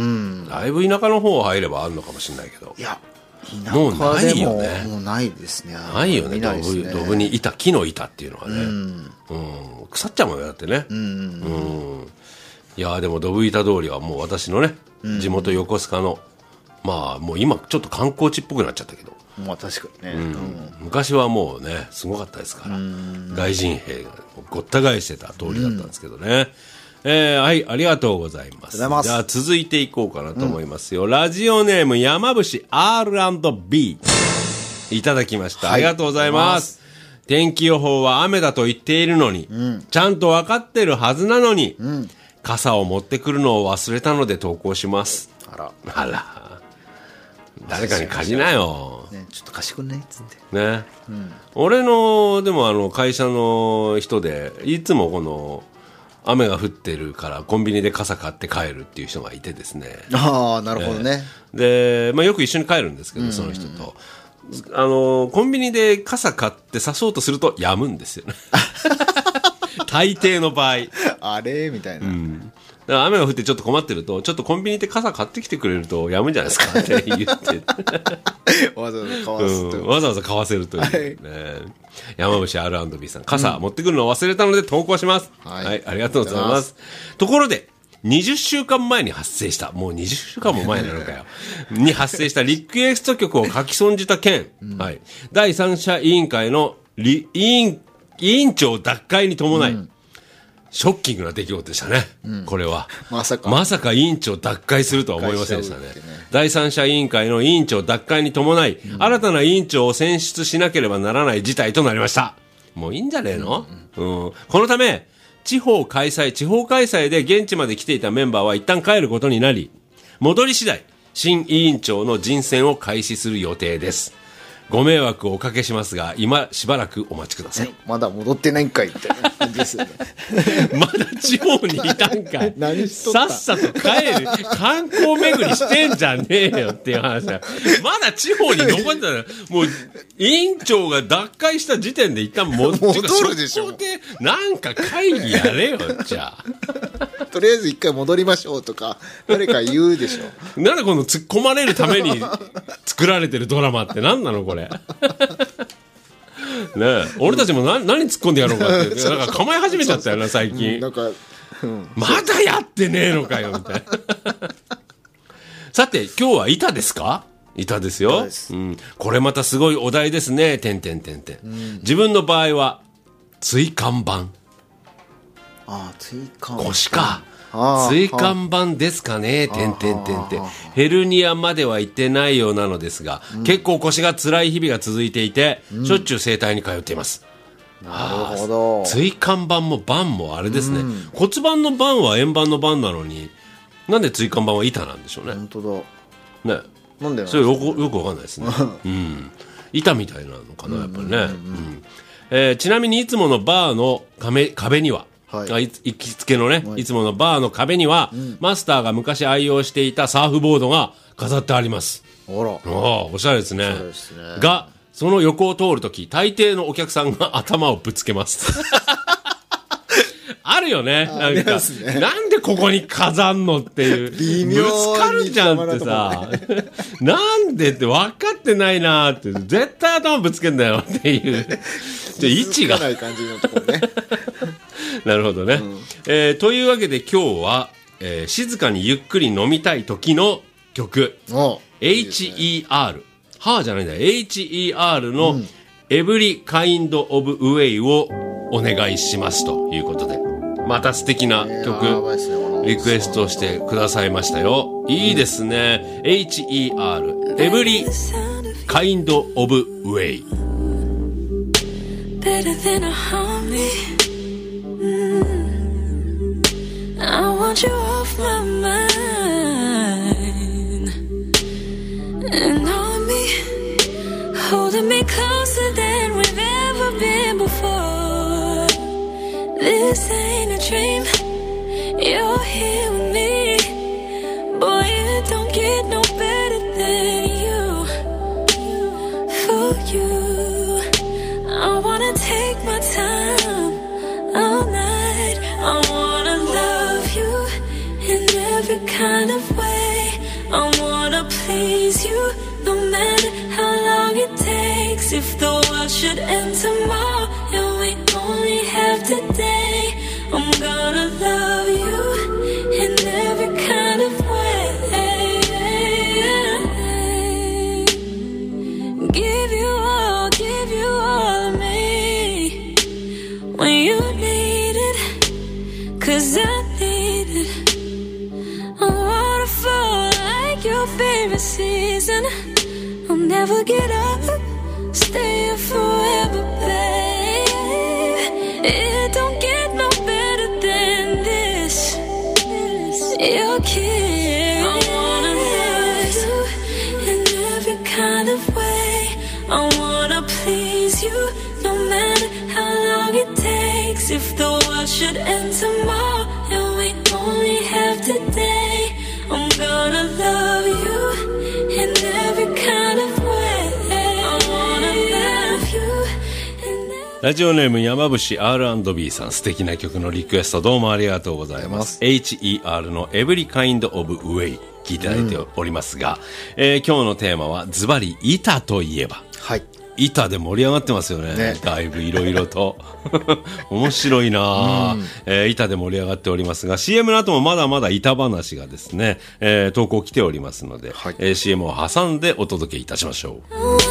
だいぶ田舎の方入ればあるのかもしれないけど、いやもうないよね。 もうないですね。 ないよね。ドブ、ドブに板、木の板っていうのはね、うんうん、腐っちゃうもんねだってね、うんうん、いやでもドブ板通りはもう私のね、うん、地元横須賀の、まあもう今ちょっと観光地っぽくなっちゃったけど、 まあ確かにね、うんうん、昔はもうねすごかったですから、うん、外人兵がごった返してた通りだったんですけどね、うんえー、はい、ありがとうございます。じゃあ続いていこうかなと思いますよ、うん、ラジオネーム山伏 アールアンドビー いただきました、はい、ありがとうございます。天気予報は雨だと言っているのに、うん、ちゃんと分かってるはずなのに、うん、傘を持ってくるのを忘れたので投稿します。あらあら、誰かに貸しなよ、 ね、ちょっと貸してくんないっつってね、うん、俺のでもあの会社の人でいつもこの雨が降ってるからコンビニで傘買って帰るっていう人がいてですね。 ああ、なるほどね。 で、まあ、よく一緒に帰るんですけど、その人とあのコンビニで傘買って差そうとするとやむんですよね大抵の場合あれみたいな、うん、 だから雨が降ってちょっと困ってるとちょっとコンビニで傘買ってきてくれるとやむんじゃないですかって言ってわざわざ買わすと、 うん、わざわざ買わせるという、ね、はい、山伏 アールアンドビー さん、傘、うん、持ってくるのを忘れたので投稿します、はいはい、ありがとうございます。ところでにじゅっしゅうかんまえに発生したもうにじゅっしゅうかんも前なのかよに発生したリクエスト曲を書き損じた件、うん、はい、第三者委員会の委員委員長脱会に伴い、うん、ショッキングな出来事でしたね、うん、これはまさかまさか委員長脱会するとは思いませんでしたね。第三者委員会の委員長脱会に伴い、うん、新たな委員長を選出しなければならない事態となりました。もういいんじゃねえの、うんうん、このため地方開催地方開催で現地まで来ていたメンバーは一旦帰ることになり、戻り次第新委員長の人選を開始する予定です。ご迷惑をおかけしますが、今しばらくお待ちください。 まだ戻ってないんかいみたいな感じですよね。 まだ地方にいたんかい。 何しとったさっさと帰る。観光巡りしてんじゃねえよっていう話だ。まだ地方に残ってたら、もう、委員長が脱会した時点で一旦戻戻るでしょ。 そこで、なんか会議やれよ、じゃあ。 とりあえず一回戻りましょうとか、誰か言うでしょ。 なんだこの突っ込まれるために作られてるドラマって何なのこれ。ねえ、俺たちも何、何突っ込んでやろうかって、なんか構え始めちゃったよな、最近。うん、なんか、うん、まだやってねえのかよ、みたいな。さて、今日は板ですか？板ですよ。です、うん。これまたすごいお題ですね、てんてんてんてん。自分の場合は、椎間板。 ああ、椎間板。 腰か。椎間板ですかね、てんてんてんてん。ヘルニアまでは行ってないようなのですが、うん、結構腰が辛い日々が続いていて、うん、しょっちゅう整体に通っています。 なるほど。 椎間板も板もあれですね、うん、骨盤の板は円盤の板なのに、なんで椎間板は板なんでしょうね。 本当だ。ね。なんでなんですか？それよく、よくわかんないですね。うん。板みたいなのかな、やっぱりね。うん。えー、ちなみにいつものバーの壁、壁には、はい、行きつけのね、はい、いつものバーの壁には、うん、マスターが昔愛用していたサーフボードが飾ってあります。 あら。 おおしゃれですね。そうですね。が、その横を通るとき、大抵のお客さんが頭をぶつけます。あるよね。なんか、ね、なんでここに飾んのっていう。微妙にぶつかるじゃんってさ。なんでって分かってないなーって。絶対頭ぶつけんだよっていう。位置が。 ない感じのところね。 なるほどね、うん、えー、というわけで今日は、えー、静かにゆっくり飲みたい時の曲 エイチイーアール はあじゃないんだ エイチイーアール の、うん、Every Kind of Way をお願いしますということで、また素敵な曲リクエストしてくださいましたよ。いいですね、うん、エイチイーアール Every Kind of Way Better than a homie I want you off my mind and on me, holding me closer than we've ever been before. This ain't a dream, you're here with me. Boy, it don't get no better than you. For you, I wanna take my time all night. I wanna love you in every kind of way. I wanna please you no matter how long it takes. If the world should end tomorrow and we only have today, I'm gonna love you in every kind of way. Give you all, give you all of me when you need it, 'cause I need it. I wanna fall like your favorite season. I'll never get up, stay here forever, babe. It don't get no better than this. Your kiss. I wanna love you in every kind of way. I wanna please you no matter how long it takes. If the world should end tomorrow and we only have today, I'm gonna love you in every kind of way. I wanna love you in every... ラジオネーム山伏 アールアンドビー さん、素敵な曲のリクエストどうもありがとうございます。 エイチイーアール の Every Kind of Way 聞いていただいておりますが、うん、えー、今日のテーマはズバリ板といえば、 はい、 板で盛り上がってますよ ね, ねだいぶいろいろと面白いな、うん、えー、板で盛り上がっておりますが シーエム の後もまだまだ板話がですね、えー、投稿来ておりますので、はい、えー、シーエム を挟んでお届けいたしましょう。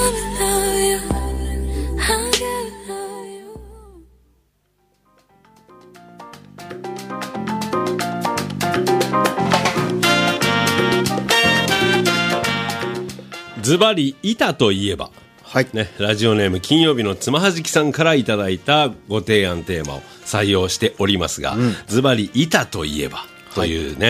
ズバリ板といえば、はいね、ラジオネーム金曜日のつまはじきさんからいただいたご提案テーマを採用しておりますが、ズバリ板といえばというね、はい、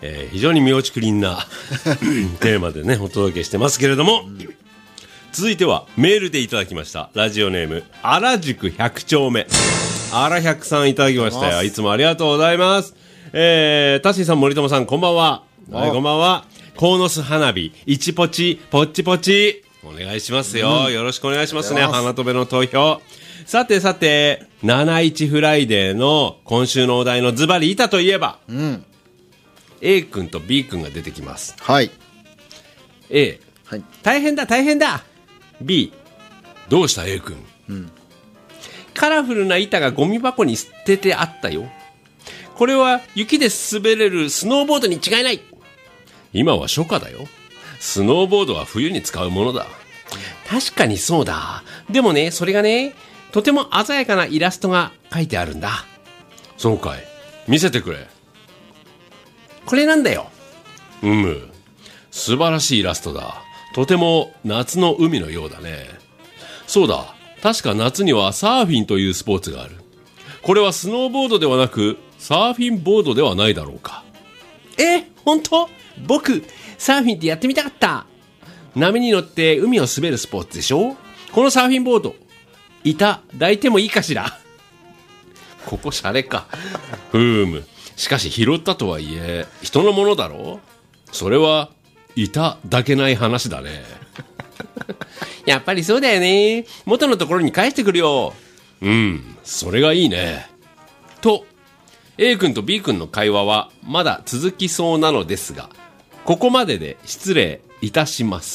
えー、非常に身落ちクリーンなテーマでねお届けしてますけれども、うん、続いてはメールでいただきました。ラジオネーム原宿百丁目荒百さんいただきましたよ。いつもありがとうございます。えー、タッシーさん森友さんこんばんは。はい、こんばんは。鴻巣花火いちポチポッチポチお願いしますよ、うん、よろしくお願いしますね。花留めの投票。さてさてなないちフライデーの今週のお題のズバリ板といえば、うん、A 君と B 君が出てきます。 はい。 A、 はい、 大変だ大変だ。 B、 どうした A 君、うん、カラフルな板がゴミ箱に捨ててあったよ。これは雪で滑れるスノーボードに違いない。今は初夏だよ。スノーボードは冬に使うものだ。確かにそうだ。でもね、それがね、とても鮮やかなイラストが描いてあるんだ。そうかい。見せてくれ。これなんだよ。うむ。素晴らしいイラストだ。とても夏の海のようだね。そうだ。確か夏にはサーフィンというスポーツがある。これはスノーボードではなく、サーフィンボードではないだろうか。え、本当？僕、サーフィンってやってみたかった。波に乗って海を滑るスポーツでしょ？このサーフィンボード、板抱いてもいいかしら。ここシャレか。ふーむ。しかし拾ったとはいえ人のものだろう。それはいただけない話だね。やっぱりそうだよね。元のところに返してくるよ。うん、それがいいね。と A 君と B 君の会話はまだ続きそうなのですが、ここまでで失礼いたします。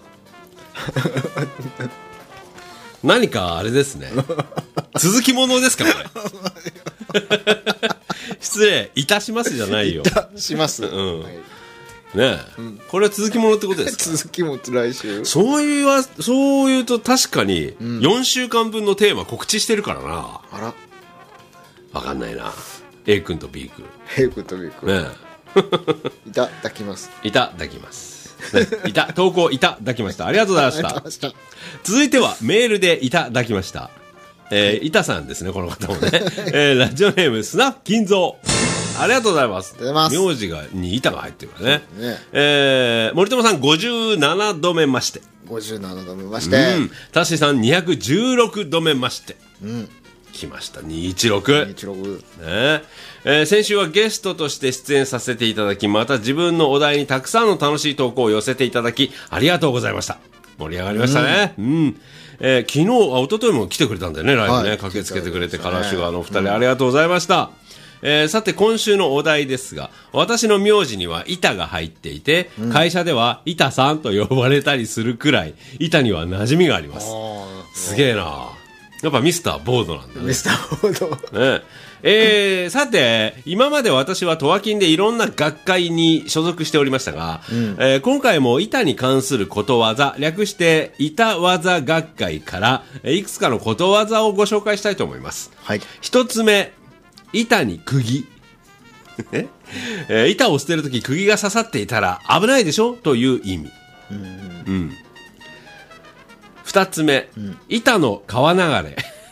何かあれですね。続きものですかこれ。失礼いたしますじゃないよ。 いたします。うん。はい、 ねえ、うん、これは続きものってことですか。 続きも来週。 そういうはそういうと確かによんしゅうかんぶんのテーマ告知してるからな。 あら。 わかんないな。A 君と B 君。 A 君と B 君。ねえ。いただきます。 いただきます。ね、いた投稿いただきました。ありがとうございました。続いてはメールでいただきました。えー、いたさんですねこの方もね。えー、ラジオネームスナフ金蔵。ありがとうございます。名字がに板が入ってるからね。ねえー、森友さんごじゅうななどめまして。 ごじゅうななどめまして。 うん。タッシーさんにひゃくじゅうろくどめまして。うん。来ましたにひゃくじゅうろく。にひゃくじゅうろく。ねえー、先週はゲストとして出演させていただき、また自分のお題にたくさんの楽しい投稿を寄せていただきありがとうございました。盛り上がりましたね。うん。うん、えー、昨日あ一昨日も来てくれたんだよねライブね、はい、駆けつけてくれて、カラーシュガーのお二人ありがとうございました。えー、さて今週のお題ですが、私の名字には板が入っていて、うん、会社では板さんと呼ばれたりするくらい板には馴染みがあります。すげえな。やっぱミスターボードなんだね。 ミスターボード。 ねえー、さて今まで私はトワキンでいろんな学会に所属しておりましたが、うん、えー、今回も板に関することわざ、略して板わざ学会からいくつかのことわざをご紹介したいと思います。 はい、 一つ目、板に釘。えー、板を捨てるとき釘が刺さっていたら危ないでしょという意味。うん、うん、二つ目、うん、板の川流れ。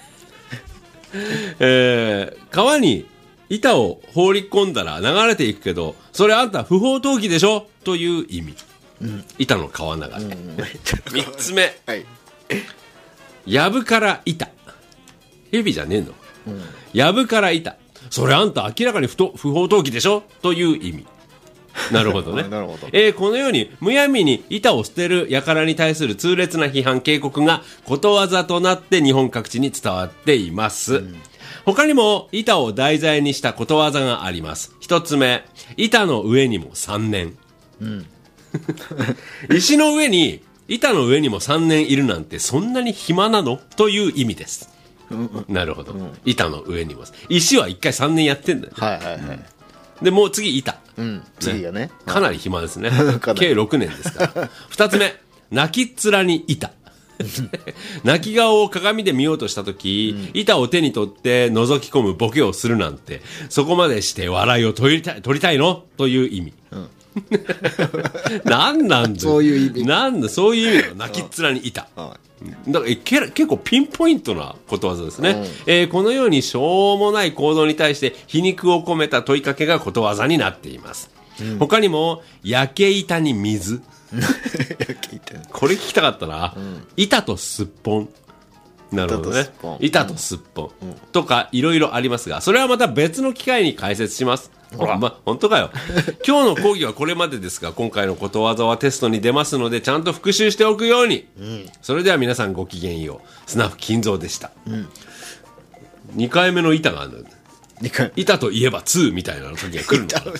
えー、川に板を放り込んだら流れていくけど、それあんた不法投棄でしょという意味。うん、板の川流れ。うん、三つ目、はい、やぶから板。蛇じゃねえの。うん、やぶから板。それあんた明らかに不, 不法投棄でしょという意味。なるほどね。なるほど。えー、このようにむやみに板を捨てる輩に対する痛烈な批判警告がことわざとなって日本各地に伝わっています。うん、他にも板を題材にしたことわざがあります。一つ目、板の上にもさんねん。うん、石の上に板の上にもさんねんいるなんてそんなに暇なのという意味です。うん、なるほど、うん、板の上にも石はいっかいさんねんやってんだよね。はいはいはい。うん、でもう次板。うん、次が ね, ねかなり暇ですね。計ろくねんですからふたつめ、泣きっ面に板。泣き顔を鏡で見ようとしたとき、うん、板を手に取って覗き込むボケをするなんてそこまでして笑いを取りたい、取りたいのという意味。うん、なんなんだそういう意味なんだそういう意味の泣きっ面に板。だから結構ピンポイントなことわざですね。うん、えー、このようにしょうもない行動に対して皮肉を込めた問いかけがことわざになっています。 うん、他にも焼け板に水これ聞きたかったな、うん、板とすっぽん。なるほどね。板とすっぽん、うん、とかいろいろありますが、それはまた別の機会に解説します。ほら、ま、本当かよ。今日の講義はこれまでですが、今回のことわざはテストに出ますのでちゃんと復習しておくように、うん、それでは皆さんごきげんよう。スナフ金蔵でした、うん、にかいめの板があるの。板といえばにみたいな時が来るのかな。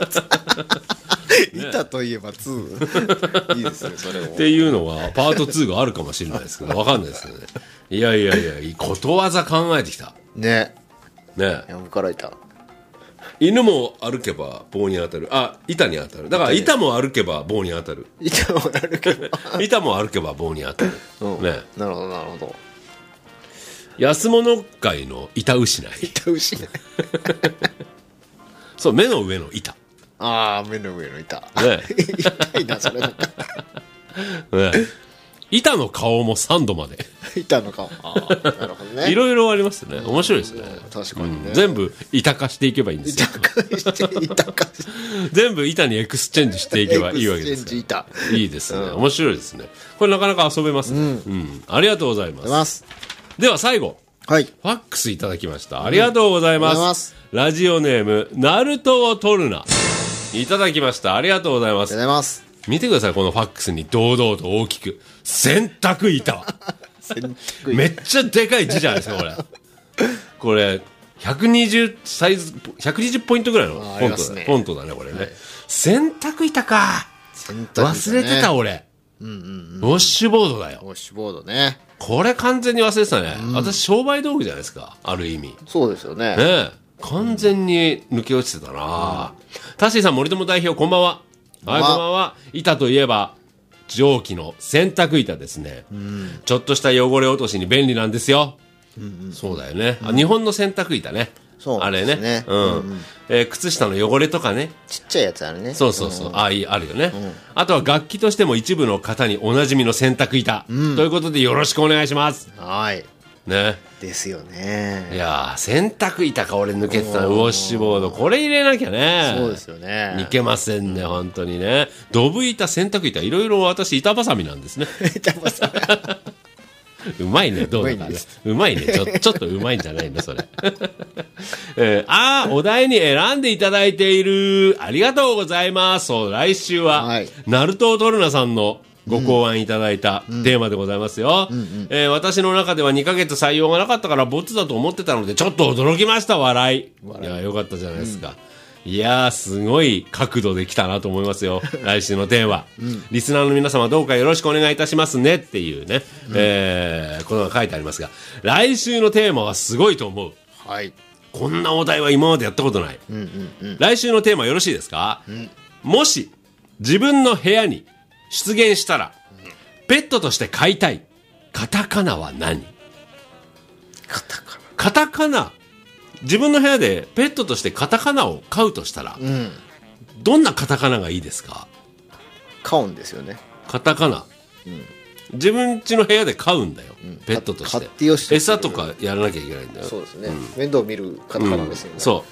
板といえばにいいですね、それも。 っていうのはパートにがあるかもしれないですけど、分かんないですけどね。いやいやいや、ことわざ考えてきたね。 ね、 やぶから板。 犬も歩けば棒に当たる。あ、板に当たる。だから板も歩けば棒に当たる。 板も歩けば板も歩けば棒に当たる、うん、ね。 なるほどなるほど。 安物買いの板失い。 板失いそう、目の上の板。 ああ、目の上の板。 ね、 痛いな、それなんか。 ね、板の顔もさんどまで。 板の顔。ああ、なるほどね。 いろいろありますね。面白いですね。 確かにね。 うん、全部板化していけばいいんですよ。 板化して、板化して。 全部板にエクスチェンジしていけばいいわけです。 エクスチェンジ板。 いいですね、うん。面白いですね。これなかなか遊べますね。うん。うん、ありがとうございます。ますでは最後。 はい。 ファックスいただきました。ありがとうございます。うん、ますラジオネーム、ナルトを取るな。いただきました。ありがとうございます。 ありがとうございます。見てください、このファックスに堂々と大きく。洗濯板。洗濯板。めっちゃでかい字じゃないですか、これ。これ、ひゃくにじゅうサイズ、ひゃくにじゅうポイントぐらいのフォントだね。フォントだね、これね。はい、洗濯板か。洗濯板、ね。忘れてた、俺。うんうんうん。ウォッシュボードだよ。 ウォッシュボードね。これ完全に忘れてたね。うん、私、商売道具じゃないですか、ある意味。 そうですよね。 ねえ。完全に抜け落ちてたな、うん、タッシーさん、森友代表、こんばんは。はい、こんばんは。板といえば蒸気の洗濯板ですね、うん、ちょっとした汚れ落としに便利なんですよ、うんうん、そうだよね、うん、あ、日本の洗濯板ね、 そうあれね、うんうんうん、えー、靴下の汚れとかね、 ちっちゃいやつあるね、 そうそうそう、うん、あ、いい、あるよね、うん、あとは楽器としても一部の方におなじみの洗濯板、うん、ということでよろしくお願いします。 はいね、 ですよね。 いやー、洗濯板か、俺抜けてたウォッシュボード、これ入れなきゃね。 そうですよね。 いけませんね、本当にね。ドブ板、洗濯板、いろいろ私板挟みなんですね。板挟み。うまいね、どうだかね。うまいね、ちょちょっとうまいんじゃないのそれ。えー、あー、お題に選んでいただいている、ありがとうございます。そう、来週は、はい、ナルトトルナさんのご考案いただいたテーマでございますよ、うんうんうん、えー、私の中ではにかげつ採用がなかったからボツだと思ってたのでちょっと驚きました。笑い、笑い、いや、よかったじゃないですか、うん、いやー、すごい角度できたなと思いますよ来週のテーマ、うん、リスナーの皆様どうかよろしくお願いいたしますねっていうね、うん、えー、ことが書いてありますが、来週のテーマはすごいと思う。 はい、 こんなお題は今までやったことない、うんうんうん、来週のテーマよろしいですか、うん、もし自分の部屋に出現したら、うん、ペットとして飼いたいカタカナは何？ カタカナ。 カタカナ。自分の部屋でペットとしてカタカナを飼うとしたら、うん、どんなカタカナがいいですか？ 飼うんですよね。 カタカナ。うん、自分家の部屋で飼うんだよ、うん、ペットとして。 飼ってよし。 餌とかやらなきゃいけないんだよ。 そうですね。うん、面倒を見るカタカナですよね。 うん、そう。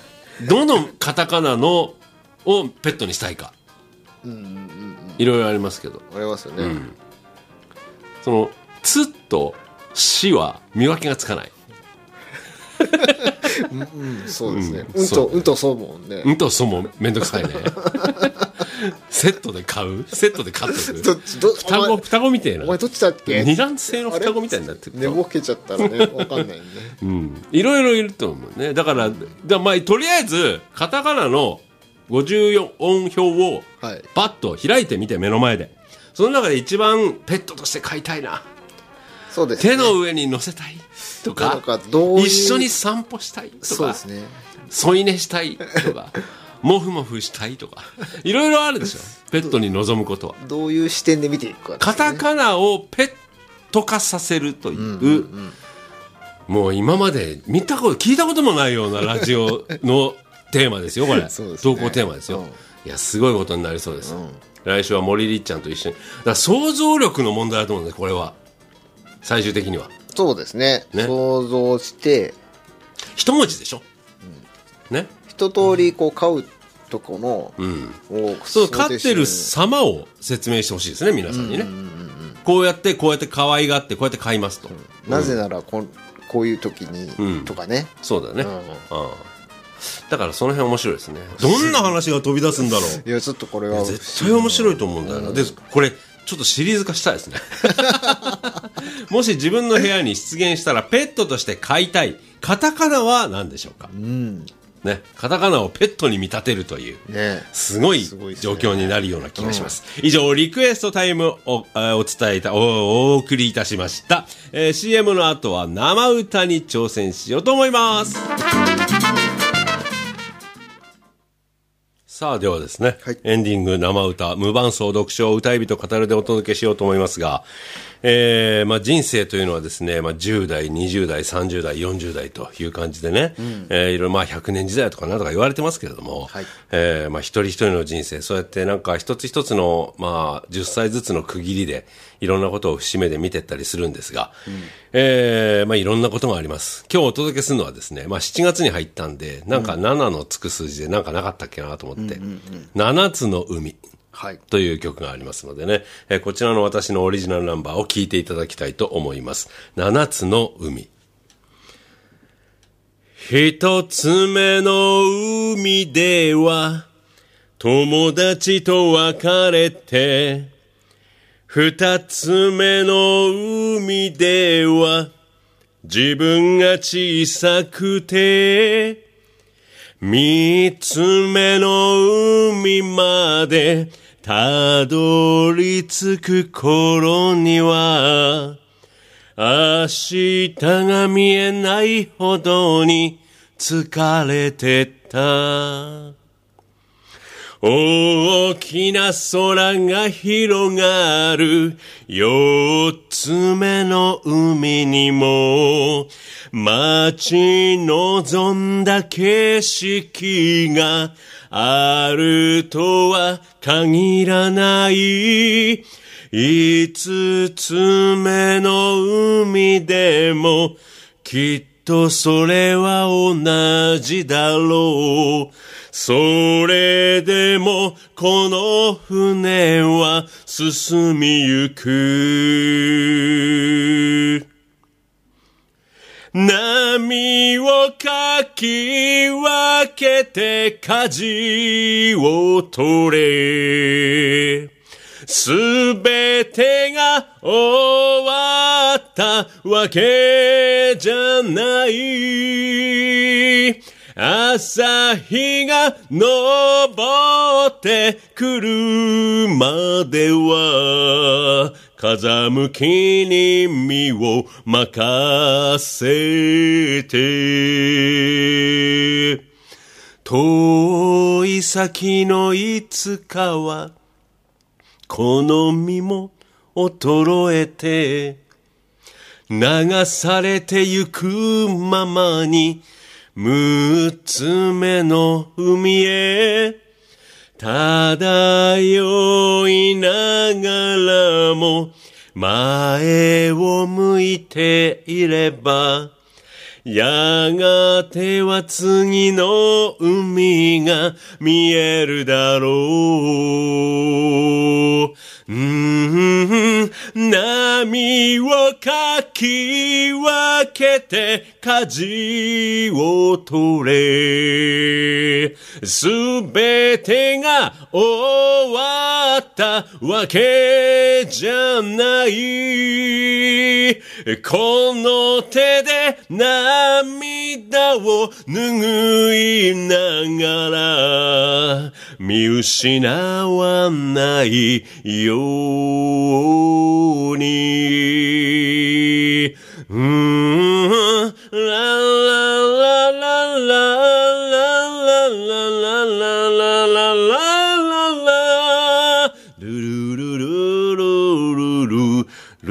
どのカタカナのをペットにしたいか。うんうんうん、いろいろありますけど。 ありますよね。うん、 そのつとしは見分けがつかない。 うんうん、そうですね。うん、うんとうんとそうもんね。 うんとそうもめんどくさいね。セットで買う？セットで買ってくる？どっちど双子双子みたいな。 お前どっちだっけ？ 二卵性の双子みたいになってる。 寝ぼけちゃったらね、わかんないね。 うん。いろいろいると思うね。だから、だまあとりあえずカタカナのごじゅうよん音表をパッと開いてみて、目の前で。その中で一番ペットとして飼いたいな。 そうですね。 手の上に乗せたいとか、なんかどういう一緒に散歩したいとか、 そうですね。 添い寝したいとか、モフモフしたいとか、いろいろあるでしょ。ペットに望むことは。 どういう視点で見ていくか、ね。 カタカナをペット化させるという、うんうんうん、もう今まで見たこと聞いたこともないようなラジオのテーマですよ、これ。そうですね、投稿テーマですよ、うん。いや、すごいことになりそうです。うん、来週は森りっちゃんと一緒に。だから想像力の問題だと思うんです、これは。最終的には。 そうです ね, ね。想像して。 一文字でしょ。うん、ね。 一通りこう飼うとこの、 うん、そう飼ってる様を説明してほしいですね皆さんにね、うんうんうんうん、こうやってこうやって可愛がってこうやって飼いますと、 うん、なぜならここういう時に、うん、とかねそうだね、うんうん、だからその辺面白いですね。どんな話が飛び出すんだろう。 いやちょっとこれは絶対面白いと思うんだよな、うん、でこれちょっとシリーズ化したいですねもし自分の部屋に出現したらペットとして飼いたいカタカナは何でしょうか、うんね、カタカナをペットに見立てるという、ね、すごい状況になるような気がします、うん、以上リクエストタイムをお伝えいた お, お送りいたしました、えー、シーエム の後は生歌に挑戦しようと思います。さあではですね、はい、エンディング生歌無伴奏読書歌い人語るでお届けしようと思いますが、えーまあ、人生というのはですね、まあ、じゅう代にじゅう代さんじゅう代よんじゅう代という感じでね、うんえー、いろいろまあひゃくねん時代とかなどか言われてますけれども、はいえーまあ、一人一人の人生そうやってなんか一つ一つの、まあ、じゅっさいずつの区切りでいろんなことを節目で見ていったりするんですが、うんえーまあ、いろんなことがあります。今日お届けするのはですね、まあ、しちがつに入ったんでなんかななのつく数字でなんかなかったっけなと思って、うんうんうん、ななつの海はい、という曲がありますのでね、えー、こちらの私のオリジナルナンバーを聴いていただきたいと思います。ななつの海。一つ目の海では友達と別れて、二つ目の海では自分が小さくて、三つ目の海までたどり着く頃には明日が見えないほどに疲れてた。大きな空が広がる四つ目の海にも待ち望んだ景色があるとは限らない。五つ目の海でもきっとそれは同じだろう。それでもこの船は進みゆく。波をかき分けて舵を取れ。すべてが終わったわけじゃない。朝日が昇ってくるまでは風向きに身を任せて、遠い先のいつかはこの身も衰えて、流されてゆくままに六つ目の海へ漂いながらも前を向いていれば、やがては次の海が見えるだろう。うーん、波をかき分けて舵を取れ。すべてが終わったわけじゃない。この手で涙を拭いながら見失わないように。うーん、ララララララララララララルルルルルルルル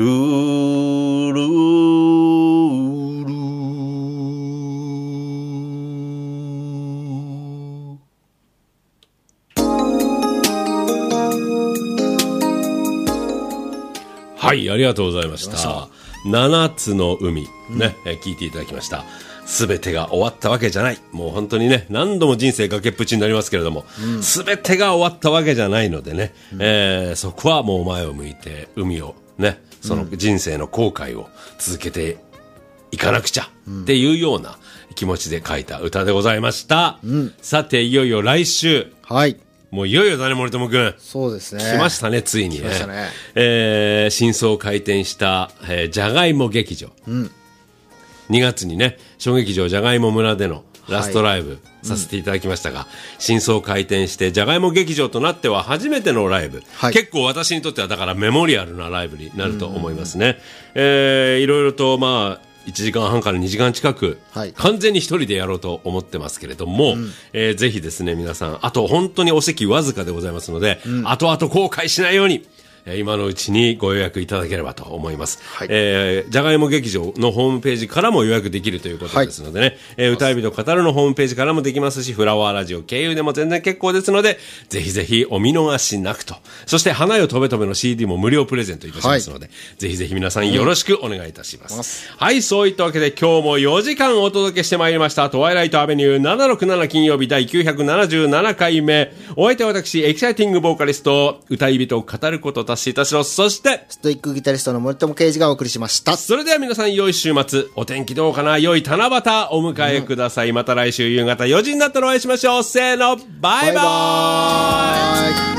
はい、ありがとうございました。七つの海、ね、うん、聞いていただきました。 全てが終わったわけじゃない。もう本当にね、何度も人生崖っぷちになりますけれども、全、うん、てが終わったわけじゃないのでね、うん、えー、そこはもう前を向いて海をね、その人生の後悔を続けていかなくちゃっていうような気持ちで書いた歌でございました。うん、さて、いよいよ来週。はい。もういよいよだね、森友くん。 そうですね。 来ましたね、ついにね。 来ましたね。 えー、新装開店した、えー、じゃがいも劇場。うん。にがつにね、小劇場じゃがいも村でのラストライブさせていただきましたが、はい、うん、新装開店してじゃがいも劇場となっては初めてのライブ、はい、結構私にとってはだからメモリアルなライブになると思いますね。うんうんうん、えー、いろいろとまあいちじかんはんからにじかん近く、はい、完全に一人でやろうと思ってますけれども、うん、えー、ぜひですね皆さん、あと本当にお席わずかでございますので、うん、後々後悔しないように今のうちにご予約いただければと思います。はい、えー、じゃがいも劇場のホームページからも予約できるということですのでね、はい、えー、歌い人語るのホームページからもできますし、フラワーラジオ経由でも全然結構ですので、ぜひぜひお見逃しなくと。そして花よとべとべの シーディー も無料プレゼントいたしますので、はい、ぜひぜひ皆さんよろしくお願いいたします。うん、はい、そういったわけで今日もよじかんお届けしてまいりました、トワイライトアベニューななろくなな金曜日第きゅうひゃくななじゅうななかいめ。お相手は私、エキサイティングボーカリスト、歌い人語ること達しいたします。そしてストイックギタリストの森友圭司がお送りしました。 それでは皆さん良い週末、お天気どうかな、良い七夕お迎えください。うん、また来週夕方よじになったらお会いしましょう。せーの、バイバーイ。バイバーイ。